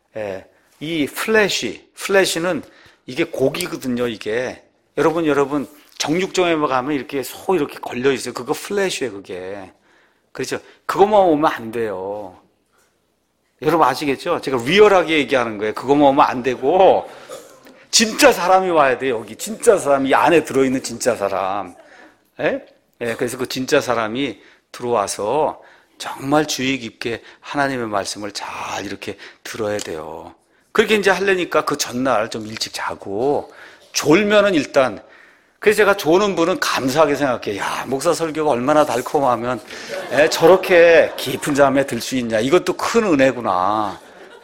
이 플래시는 이게 고기거든요. 이게 여러분 정육점에 가면 이렇게 소 이렇게 걸려 있어요. 그거 플래시예요. 그게. 그렇죠. 그것만 오면 안 돼요. 여러분 아시겠죠? 제가 리얼하게 얘기하는 거예요. 그것만 오면 안 되고 진짜 사람이 와야 돼요. 여기 진짜 사람, 이 안에 들어있는 진짜 사람. 그래서 그 진짜 사람이 들어와서 정말 주의 깊게 하나님의 말씀을 잘 이렇게 들어야 돼요. 그렇게 이제 하려니까 그 전날 좀 일찍 자고, 졸면은 일단, 그래서 제가 조는 분은 감사하게 생각해요. 야, 목사 설교가 얼마나 달콤하면 저렇게 깊은 잠에 들 수 있냐. 이것도 큰 은혜구나.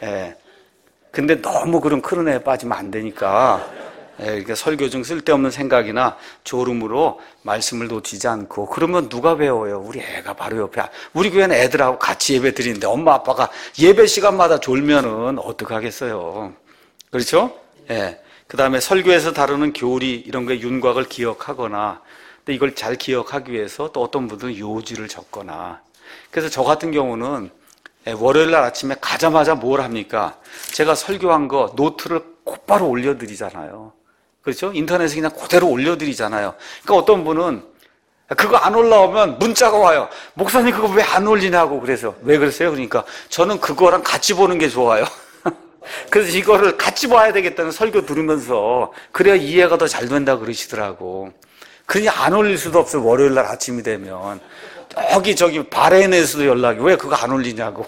근데 너무 그런 큰 은혜에 빠지면 안 되니까. 그러니까 설교 중 쓸데없는 생각이나 졸음으로 말씀을 놓치지 않고, 그러면 누가 배워요? 우리 애가 바로 옆에. 우리 교회는 애들하고 같이 예배 드리는데 엄마 아빠가 예배 시간마다 졸면은 어떡하겠어요? 그렇죠? 그 다음에 설교에서 다루는 교리 이런 거에 윤곽을 기억하거나, 근데 이걸 잘 기억하기 위해서 또 어떤 분들은 요지를 적거나. 그래서 저 같은 경우는 월요일 날 아침에 가자마자 뭘 합니까? 제가 설교한 거 노트를 곧바로 올려드리잖아요. 그렇죠? 인터넷에 그냥 그대로 올려드리잖아요. 그러니까 어떤 분은 그거 안 올라오면 문자가 와요. 목사님 그거 왜 안 올리냐고. 그래서 왜 그러세요? 그러니까 저는 그거랑 같이 보는 게 좋아요. 그래서 이거를 같이 봐야 되겠다는 설교 들으면서 그래야 이해가 더 잘 된다 그러시더라고. 그냥 안 올릴 수도 없어요. 월요일 날 아침이 되면 저기 바레인에서도 연락이 왜 그거 안 올리냐고.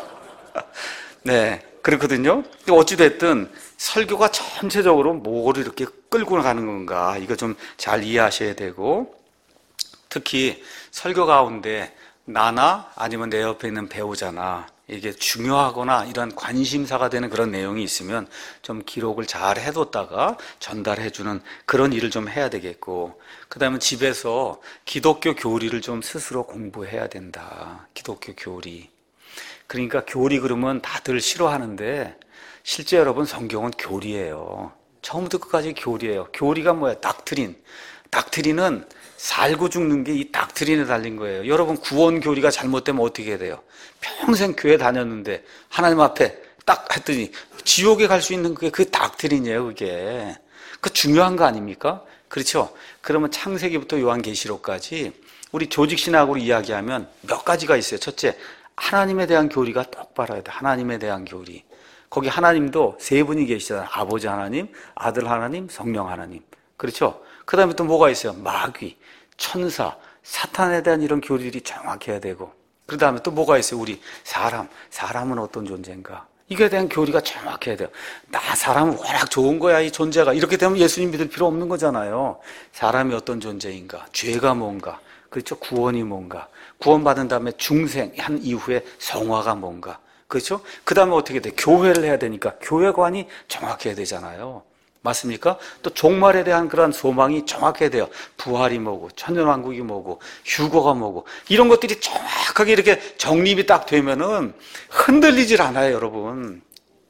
그렇거든요. 어찌됐든 설교가 전체적으로 뭐를 이렇게 끌고 가는 건가, 이거 좀 잘 이해하셔야 되고, 특히 설교 가운데 나나 아니면 내 옆에 있는 배우자나 이게 중요하거나 이런 관심사가 되는 그런 내용이 있으면 좀 기록을 잘 해뒀다가 전달해주는 그런 일을 좀 해야 되겠고, 그 다음에 집에서 기독교 교리를 좀 스스로 공부해야 된다. 기독교 교리. 그러니까 교리 그러면 다들 싫어하는데 실제 여러분 성경은 교리예요. 처음부터 끝까지 교리예요. 교리가 뭐야? 닥트린은 살고 죽는 게 이 닥트린에 달린 거예요. 여러분 구원 교리가 잘못되면 어떻게 해야 돼요? 평생 교회 다녔는데 하나님 앞에 딱 했더니 지옥에 갈 수 있는 그게 닥트린이에요. 그게 그 중요한 거 아닙니까? 그렇죠? 그러면 창세기부터 요한계시록까지 우리 조직신학으로 이야기하면 몇 가지가 있어요. 첫째, 하나님에 대한 교리가 똑바로 해야 돼. 하나님에 대한 교리. 거기 하나님도 세 분이 계시잖아요. 아버지 하나님, 아들 하나님, 성령 하나님. 그렇죠? 그 다음에 또 뭐가 있어요? 마귀, 천사, 사탄에 대한 이런 교리들이 정확해야 되고, 그 다음에 또 뭐가 있어요? 우리 사람은 어떤 존재인가? 이거에 대한 교리가 정확해야 돼요. 사람은 워낙 좋은 거야, 이 존재가. 이렇게 되면 예수님 믿을 필요 없는 거잖아요. 사람이 어떤 존재인가? 죄가 뭔가? 그렇죠? 구원이 뭔가? 구원받은 다음에 중생한 이후에 성화가 뭔가? 그렇죠? 그 다음에 어떻게 돼? 교회를 해야 되니까 교회관이 정확해야 되잖아요. 맞습니까? 또 종말에 대한 그런 소망이 정확해야 돼요. 부활이 뭐고, 천년왕국이 뭐고, 휴거가 뭐고, 이런 것들이 정확하게 이렇게 정립이 딱 되면은 흔들리질 않아요, 여러분.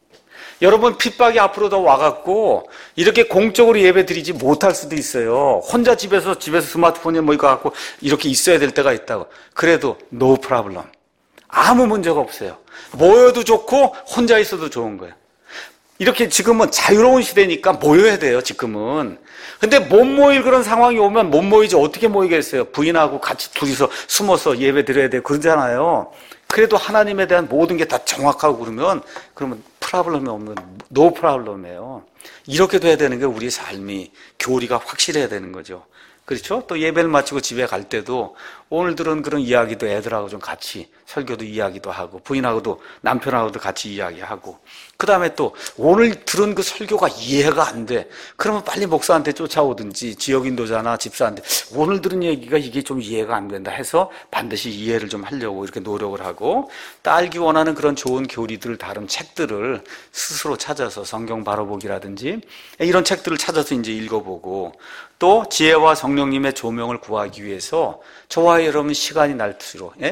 여러분 핍박이 앞으로 더 와갖고 이렇게 공적으로 예배 드리지 못할 수도 있어요. 혼자 집에서 스마트폰에 뭐 이거 갖고 이렇게 있어야 될 때가 있다고. 그래도 no problem. 아무 문제가 없어요. 모여도 좋고 혼자 있어도 좋은 거예요. 이렇게 지금은 자유로운 시대니까 모여야 돼요, 지금은. 근데 못 모일 그런 상황이 오면 못 모이지 어떻게 모이겠어요? 부인하고 같이 둘이서 숨어서 예배 드려야 돼요. 그러잖아요. 그래도 하나님에 대한 모든 게 다 정확하고 그러면 프라블럼이 없는, 노 프라블럼이에요. 이렇게 돼야 되는 게 우리의 삶이, 교리가 확실해야 되는 거죠. 그렇죠? 또 예배를 마치고 집에 갈 때도 오늘 들은 그런 이야기도 애들하고 좀 같이 설교도 이야기도 하고 부인하고도 남편하고도 같이 이야기하고 그 다음에 또 오늘 들은 그 설교가 이해가 안 돼. 그러면 빨리 목사한테 쫓아오든지 지역인도자나 집사한테 오늘 들은 얘기가 이게 좀 이해가 안 된다 해서 반드시 이해를 좀 하려고 이렇게 노력을 하고 딸기 원하는 그런 좋은 교리들을 다룬 책들을 스스로 찾아서 성경 바로보기라든지 이런 책들을 찾아서 이제 읽어보고 또 지혜와 성령님의 조명을 구하기 위해서 저와 여러분 시간이 날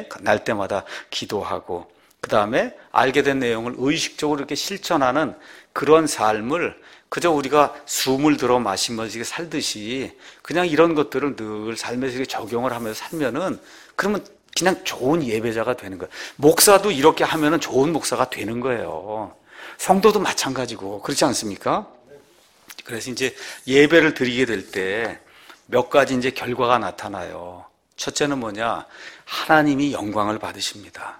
때마다 기도하고 그 다음에 알게 된 내용을 의식적으로 이렇게 실천하는 그런 삶을 그저 우리가 숨을 들어 마시면서 살듯이 그냥 이런 것들을 늘 삶에서 이렇게 적용을 하면서 살면은 그러면 그냥 좋은 예배자가 되는 거예요. 목사도 이렇게 하면은 좋은 목사가 되는 거예요. 성도도 마찬가지고 그렇지 않습니까? 그래서 이제 예배를 드리게 될 때 몇 가지 이제 결과가 나타나요. 첫째는 뭐냐? 하나님이 영광을 받으십니다.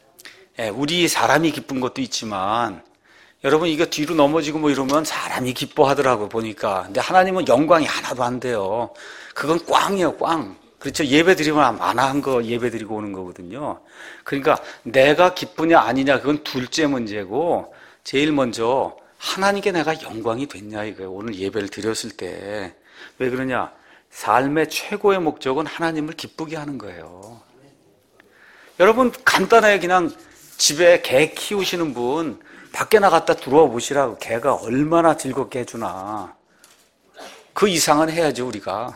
우리 사람이 기쁜 것도 있지만 여러분 이거 뒤로 넘어지고 뭐 이러면 사람이 기뻐하더라고요, 보니까. 근데 하나님은 영광이 하나도 안 돼요. 그건 꽝이에요, 꽝. 그렇죠? 예배 드리면 만화한 거 예배 드리고 오는 거거든요. 그러니까 내가 기쁘냐 아니냐 그건 둘째 문제고 제일 먼저 하나님께 내가 영광이 됐냐 이거예요. 오늘 예배를 드렸을 때. 왜 그러냐? 삶의 최고의 목적은 하나님을 기쁘게 하는 거예요. 여러분 간단하게 그냥 집에 개 키우시는 분 밖에 나갔다 들어와 보시라고. 개가 얼마나 즐겁게 해주나. 그 이상은 해야죠, 우리가.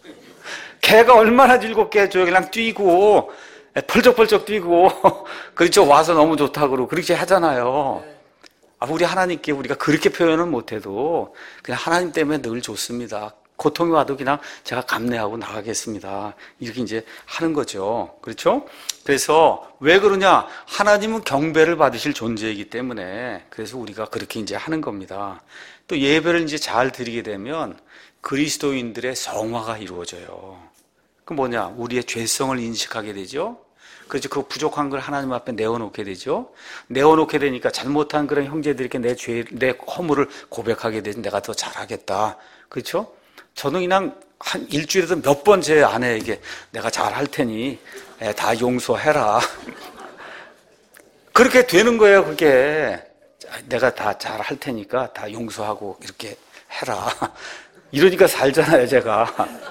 개가 얼마나 즐겁게 해줘요. 그냥 뛰고 펄쩍펄쩍 뛰고 그렇죠. 와서 너무 좋다고 그러고 그렇게 하잖아요. 우리 하나님께 우리가 그렇게 표현은 못해도 그냥 하나님 때문에 늘 좋습니다. 고통이 와도 그냥 제가 감내하고 나가겠습니다. 이렇게 이제 하는 거죠. 그렇죠? 그래서 왜 그러냐? 하나님은 경배를 받으실 존재이기 때문에 그래서 우리가 그렇게 이제 하는 겁니다. 또 예배를 이제 잘 드리게 되면 그리스도인들의 성화가 이루어져요. 그 뭐냐? 우리의 죄성을 인식하게 되죠. 그래서 그 부족한 걸 하나님 앞에 내어놓게 되죠. 내어놓게 되니까 잘못한 그런 형제들에게 내 허물을 고백하게 되죠. 내가 더 잘하겠다. 그렇죠? 저는 그냥 한 일주일에도 몇 번 제 아내에게 내가 잘할 테니 다 용서해라. 그렇게 되는 거예요, 그게. 내가 다 잘할 테니까 다 용서하고 이렇게 해라. 이러니까 살잖아요, 제가.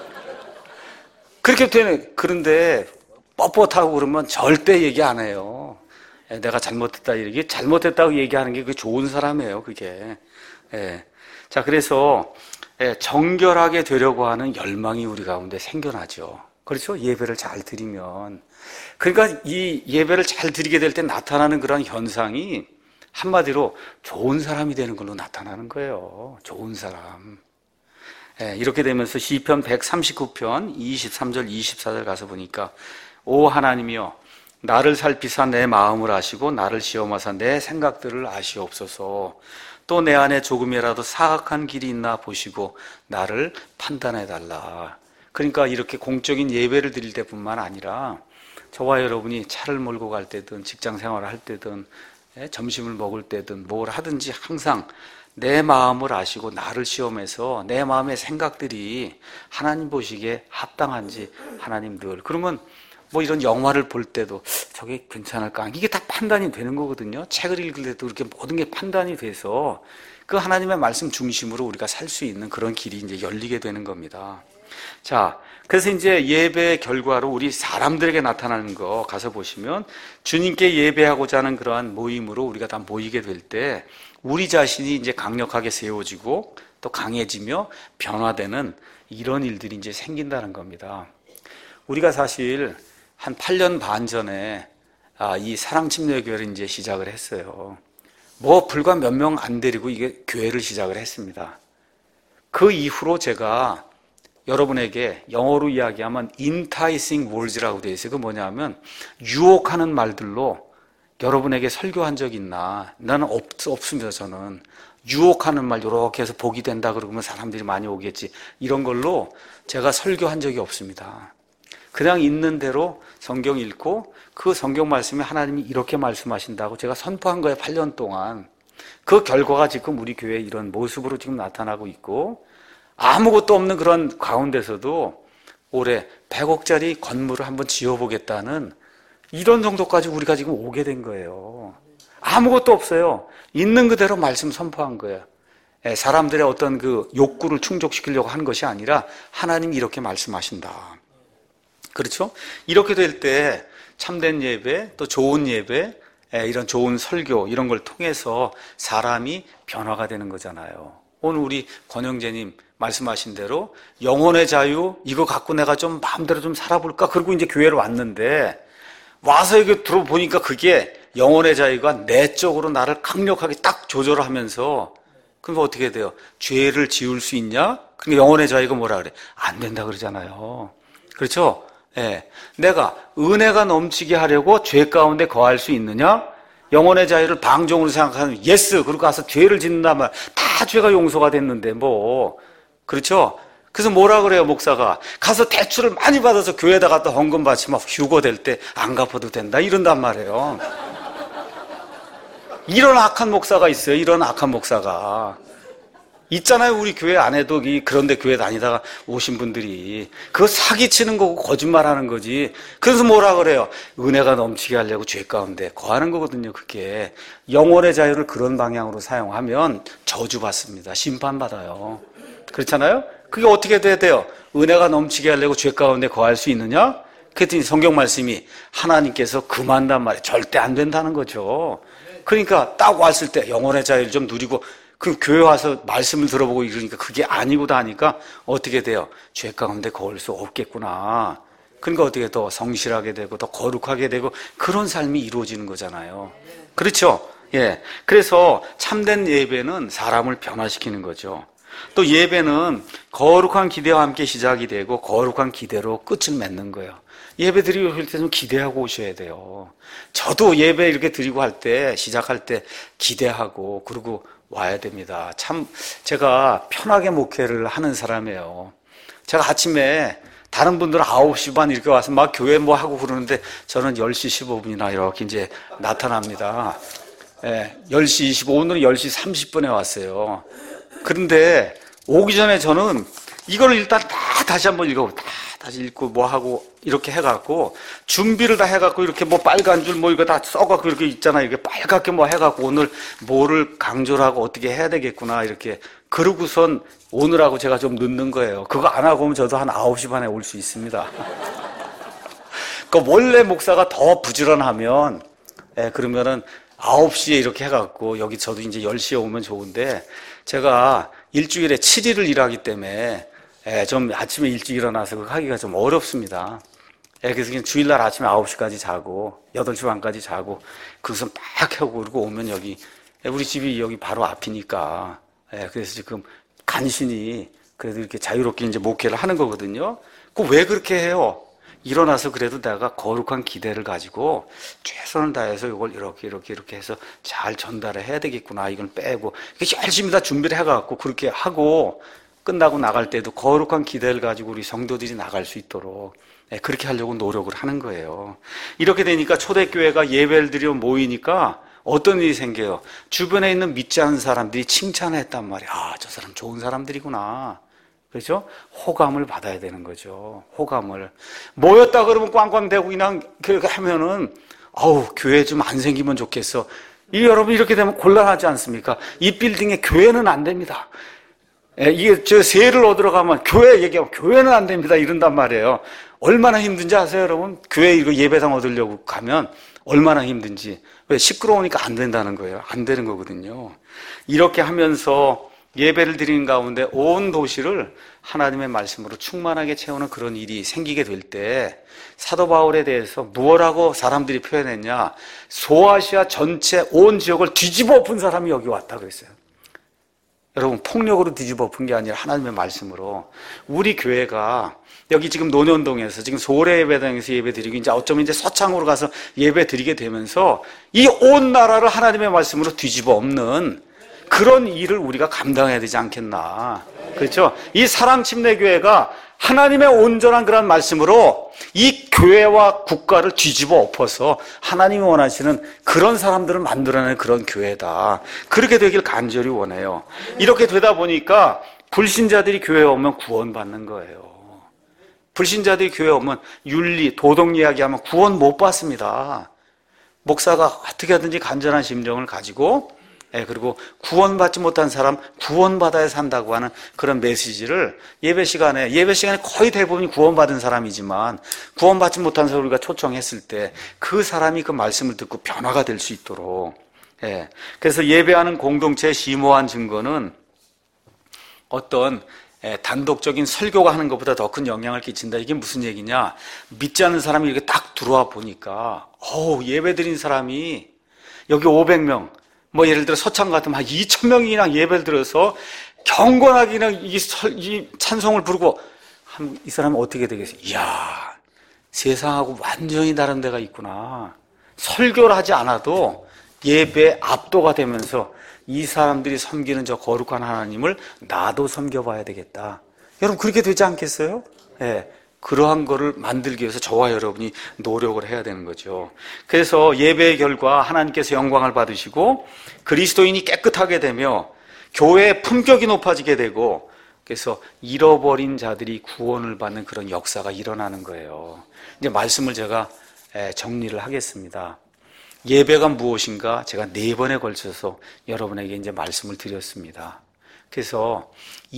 그렇게 되는, 그런데 뻣뻣하고 그러면 절대 얘기 안 해요. 내가 잘못했다, 이렇게. 잘못했다고 얘기하는 게 그게 좋은 사람이에요, 그게. 자, 그래서 정결하게 되려고 하는 열망이 우리 가운데 생겨나죠. 그렇죠? 예배를 잘 드리면. 그러니까 이 예배를 잘 드리게 될 때 나타나는 그런 현상이 한마디로 좋은 사람이 되는 걸로 나타나는 거예요. 좋은 사람. 이렇게 되면서 시편 139편 23절 24절 가서 보니까 오 하나님이여 나를 살피사 내 마음을 아시고 나를 시험하사 내 생각들을 아시옵소서. 또 내 안에 조금이라도 사악한 길이 있나 보시고 나를 판단해 달라. 그러니까 이렇게 공적인 예배를 드릴 때뿐만 아니라 저와 여러분이 차를 몰고 갈 때든 직장 생활을 할 때든 점심을 먹을 때든 뭘 하든지 항상 내 마음을 아시고 나를 시험해서 내 마음의 생각들이 하나님 보시기에 합당한지 하나님 늘 그러면 뭐 이런 영화를 볼 때도 저게 괜찮을까? 이게 다 판단이 되는 거거든요. 책을 읽을 때도 이렇게 모든 게 판단이 돼서 그 하나님의 말씀 중심으로 우리가 살 수 있는 그런 길이 이제 열리게 되는 겁니다. 자, 그래서 이제 예배의 결과로 우리 사람들에게 나타나는 거 가서 보시면 주님께 예배하고자 하는 그러한 모임으로 우리가 다 모이게 될 때 우리 자신이 이제 강력하게 세워지고 또 강해지며 변화되는 이런 일들이 이제 생긴다는 겁니다. 우리가 사실 한 8년 반 전에 이 사랑침례교회를 이제 시작을 했어요. 뭐 불과 몇 명 안 데리고 이게 교회를 시작을 했습니다. 그 이후로 제가 여러분에게 영어로 이야기하면 enticing words라고 되어 있어요. 그 뭐냐면 유혹하는 말들로 여러분에게 설교한 적 있나? 나는 없습니다. 저는 유혹하는 말 이렇게 해서 복이 된다 그러면 사람들이 많이 오겠지. 이런 걸로 제가 설교한 적이 없습니다. 그냥 있는 대로 성경 읽고 그 성경 말씀에 하나님이 이렇게 말씀하신다고 제가 선포한 거예요. 8년 동안. 그 결과가 지금 우리 교회에 이런 모습으로 지금 나타나고 있고 아무것도 없는 그런 가운데서도 올해 100억짜리 건물을 한번 지어보겠다는 이런 정도까지 우리가 지금 오게 된 거예요. 아무것도 없어요. 있는 그대로 말씀 선포한 거예요. 사람들의 어떤 그 욕구를 충족시키려고 한 것이 아니라 하나님이 이렇게 말씀하신다. 그렇죠? 이렇게 될 때 참된 예배, 또 좋은 예배, 이런 좋은 설교 이런 걸 통해서 사람이 변화가 되는 거잖아요. 오늘 우리 권영재님 말씀하신 대로 영혼의 자유 이거 갖고 내가 좀 마음대로 좀 살아볼까? 그리고 이제 교회를 왔는데 와서 이게 들어보니까 그게 영혼의 자유가 내적으로 나를 강력하게 딱 조절하면서 그럼 어떻게 돼요? 죄를 지을 수 있냐? 그러니까 영혼의 자유가 뭐라 그래? 안 된다 그러잖아요. 그렇죠? 예. 내가 은혜가 넘치게 하려고 죄 가운데 거할 수 있느냐? 영혼의 자유를 방종으로 생각하면 예스. 그리고 가서 죄를 짓는단 말. 다 죄가 용서가 됐는데 뭐. 그렇죠? 그래서 뭐라 그래요, 목사가? 가서 대출을 많이 받아서 교회에다 갖다 헌금 바치면 휴거 될 때 안 갚아도 된다. 이런단 말이에요. 이런 악한 목사가 있어요. 이런 악한 목사가. 있잖아요. 우리 교회 안에도 그런데 교회 다니다가 오신 분들이 그거 사기치는 거고 거짓말하는 거지. 그래서 뭐라 그래요? 은혜가 넘치게 하려고 죄 가운데 거하는 거거든요. 그게 영혼의 자유를 그런 방향으로 사용하면 저주받습니다. 심판받아요. 그렇잖아요? 그게 어떻게 돼야 돼요? 은혜가 넘치게 하려고 죄 가운데 거할 수 있느냐? 그랬더니 성경 말씀이 하나님께서 금한단 말이에요. 절대 안 된다는 거죠. 그러니까 딱 왔을 때 영혼의 자유를 좀 누리고 그 교회 와서 말씀을 들어보고 이러니까 그게 아니고다 하니까 어떻게 돼요? 죄 가운데 거울 수 없겠구나. 그러니까 어떻게 더 성실하게 되고 더 거룩하게 되고 그런 삶이 이루어지는 거잖아요. 그렇죠? 예. 그래서 참된 예배는 사람을 변화시키는 거죠. 또 예배는 거룩한 기대와 함께 시작이 되고 거룩한 기대로 끝을 맺는 거예요. 예배 드리고 할 때 좀 기대하고 오셔야 돼요. 저도 예배 이렇게 드리고 할 때 시작할 때 기대하고 그리고 와야 됩니다. 참 제가 편하게 목회를 하는 사람이에요. 제가 아침에 다른 분들은 9시 반 이렇게 와서 막 교회 뭐 하고 그러는데 저는 10시 15분이나 이렇게 이제 나타납니다. 10시 25분, 오늘은 10시 30분에 왔어요. 그런데 오기 전에 저는 이거를 일단 다 다시 한번 읽어보고 다시 읽고 뭐 하고 이렇게 해갖고 준비를 다 해갖고 이렇게 뭐 빨간 줄 뭐 이거 다 써갖고 이렇게 있잖아요. 이렇게 빨갛게 뭐 해갖고 오늘 뭐를 강조를 하고 어떻게 해야 되겠구나 이렇게 그러고선 오늘하고 제가 좀 늦는 거예요. 그거 안 하고 오면 저도 한 9시 반에 올 수 있습니다. 그 원래 목사가 더 부지런하면 그러면은 9시에 이렇게 해갖고 여기 저도 이제 10시에 오면 좋은데 제가 일주일에 7일을 일하기 때문에 좀 아침에 일찍 일어나서 그거 하기가 좀 어렵습니다. 그래서 그냥 주일날 아침에 9시까지 자고 8시 반까지 자고 그것은 막 하고 그러고 오면 여기 우리 집이 여기 바로 앞이니까 그래서 지금 간신히 그래도 이렇게 자유롭게 이제 목회를 하는 거거든요. 그 왜 그렇게 해요? 일어나서 그래도 내가 거룩한 기대를 가지고 최선을 다해서 이걸 이렇게 해서 잘 전달을 해야 되겠구나. 이걸 빼고 열심히 다 준비를 해갖고 그렇게 하고 끝나고 나갈 때도 거룩한 기대를 가지고 우리 성도들이 나갈 수 있도록 그렇게 하려고 노력을 하는 거예요. 이렇게 되니까 초대교회가 예배를 드리러 모이니까 어떤 일이 생겨요? 주변에 있는 믿지 않는 사람들이 칭찬했단 말이야. 아, 저 사람 좋은 사람들이구나. 그렇죠? 호감을 받아야 되는 거죠. 호감을. 모였다 그러면 꽝꽝대고 그냥 그렇게 하면은 아우, 교회 좀 안 생기면 좋겠어. 여러분 이렇게 되면 곤란하지 않습니까? 이 빌딩에 교회는 안 됩니다. 이게 저 세를 얻으러 가면 교회 얘기하면 교회는 안 됩니다. 이런단 말이에요. 얼마나 힘든지 아세요, 여러분? 교회 이거 예배당 얻으려고 가면 얼마나 힘든지. 왜? 시끄러우니까 안 된다는 거예요. 안 되는 거거든요. 이렇게 하면서 예배를 드리는 가운데 온 도시를 하나님의 말씀으로 충만하게 채우는 그런 일이 생기게 될 때 사도 바울에 대해서 무엇라고 사람들이 표현했냐? 소아시아 전체 온 지역을 뒤집어 엎은 사람이 여기 왔다 그랬어요. 여러분, 폭력으로 뒤집어 엎은 게 아니라 하나님의 말씀으로. 우리 교회가 여기 지금 논현동에서 지금 소래 예배당에서 예배 드리고 이제 어쩌면 이제 서창으로 가서 예배 드리게 되면서 이 온 나라를 하나님의 말씀으로 뒤집어 엎는 그런 일을 우리가 감당해야 되지 않겠나. 그렇죠? 이 사랑침례교회가 하나님의 온전한 그런 말씀으로 이 교회와 국가를 뒤집어 엎어서 하나님이 원하시는 그런 사람들을 만들어내는 그런 교회다. 그렇게 되길 간절히 원해요. 이렇게 되다 보니까 불신자들이 교회에 오면 구원받는 거예요. 불신자들이 교회에 오면 윤리, 도덕 이야기하면 구원 못 받습니다. 목사가 어떻게 하든지 간절한 심정을 가지고 그리고 구원받지 못한 사람 구원받아야 산다고 하는 그런 메시지를 예배 시간에 거의 대부분이 구원받은 사람이지만 구원받지 못한 사람 우리가 초청했을 때 그 사람이 그 말씀을 듣고 변화가 될 수 있도록. 그래서 예배하는 공동체의 심오한 증거는 어떤 단독적인 설교가 하는 것보다 더 큰 영향을 끼친다. 이게 무슨 얘기냐? 믿지 않는 사람이 이렇게 딱 들어와 보니까 예배 드린 사람이 여기 500명 뭐 예를 들어 서창 같으면 한 2,000명이나 예배를 들어서 경건하게 그냥 이 찬송을 부르고 하면 이 사람은 어떻게 되겠어요? 이야, 세상하고 완전히 다른 데가 있구나. 설교를 하지 않아도 예배 압도가 되면서 이 사람들이 섬기는 저 거룩한 하나님을 나도 섬겨봐야 되겠다. 여러분 그렇게 되지 않겠어요? 그러한 거를 만들기 위해서 저와 여러분이 노력을 해야 되는 거죠. 그래서 예배의 결과 하나님께서 영광을 받으시고 그리스도인이 깨끗하게 되며 교회의 품격이 높아지게 되고 그래서 잃어버린 자들이 구원을 받는 그런 역사가 일어나는 거예요. 이제 말씀을 제가 정리를 하겠습니다. 예배가 무엇인가 제가 4번에 걸쳐서 여러분에게 이제 말씀을 드렸습니다. 그래서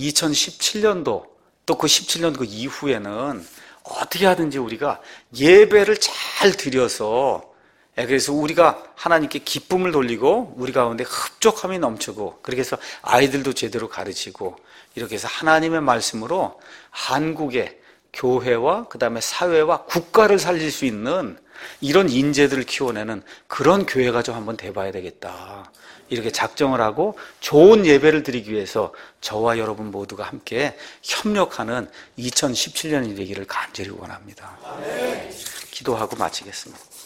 2017년도 또 그 17년 그 이후에는 어떻게 하든지 우리가 예배를 잘 드려서 그래서 우리가 하나님께 기쁨을 돌리고 우리 가운데 흡족함이 넘치고 그렇게 해서 아이들도 제대로 가르치고 이렇게 해서 하나님의 말씀으로 한국의 교회와 그 다음에 사회와 국가를 살릴 수 있는 이런 인재들을 키워내는 그런 교회가 좀 한번 돼봐야 되겠다. 이렇게 작정을 하고 좋은 예배를 드리기 위해서 저와 여러분 모두가 함께 협력하는 2017년이 되기를 간절히 원합니다. 기도하고 마치겠습니다.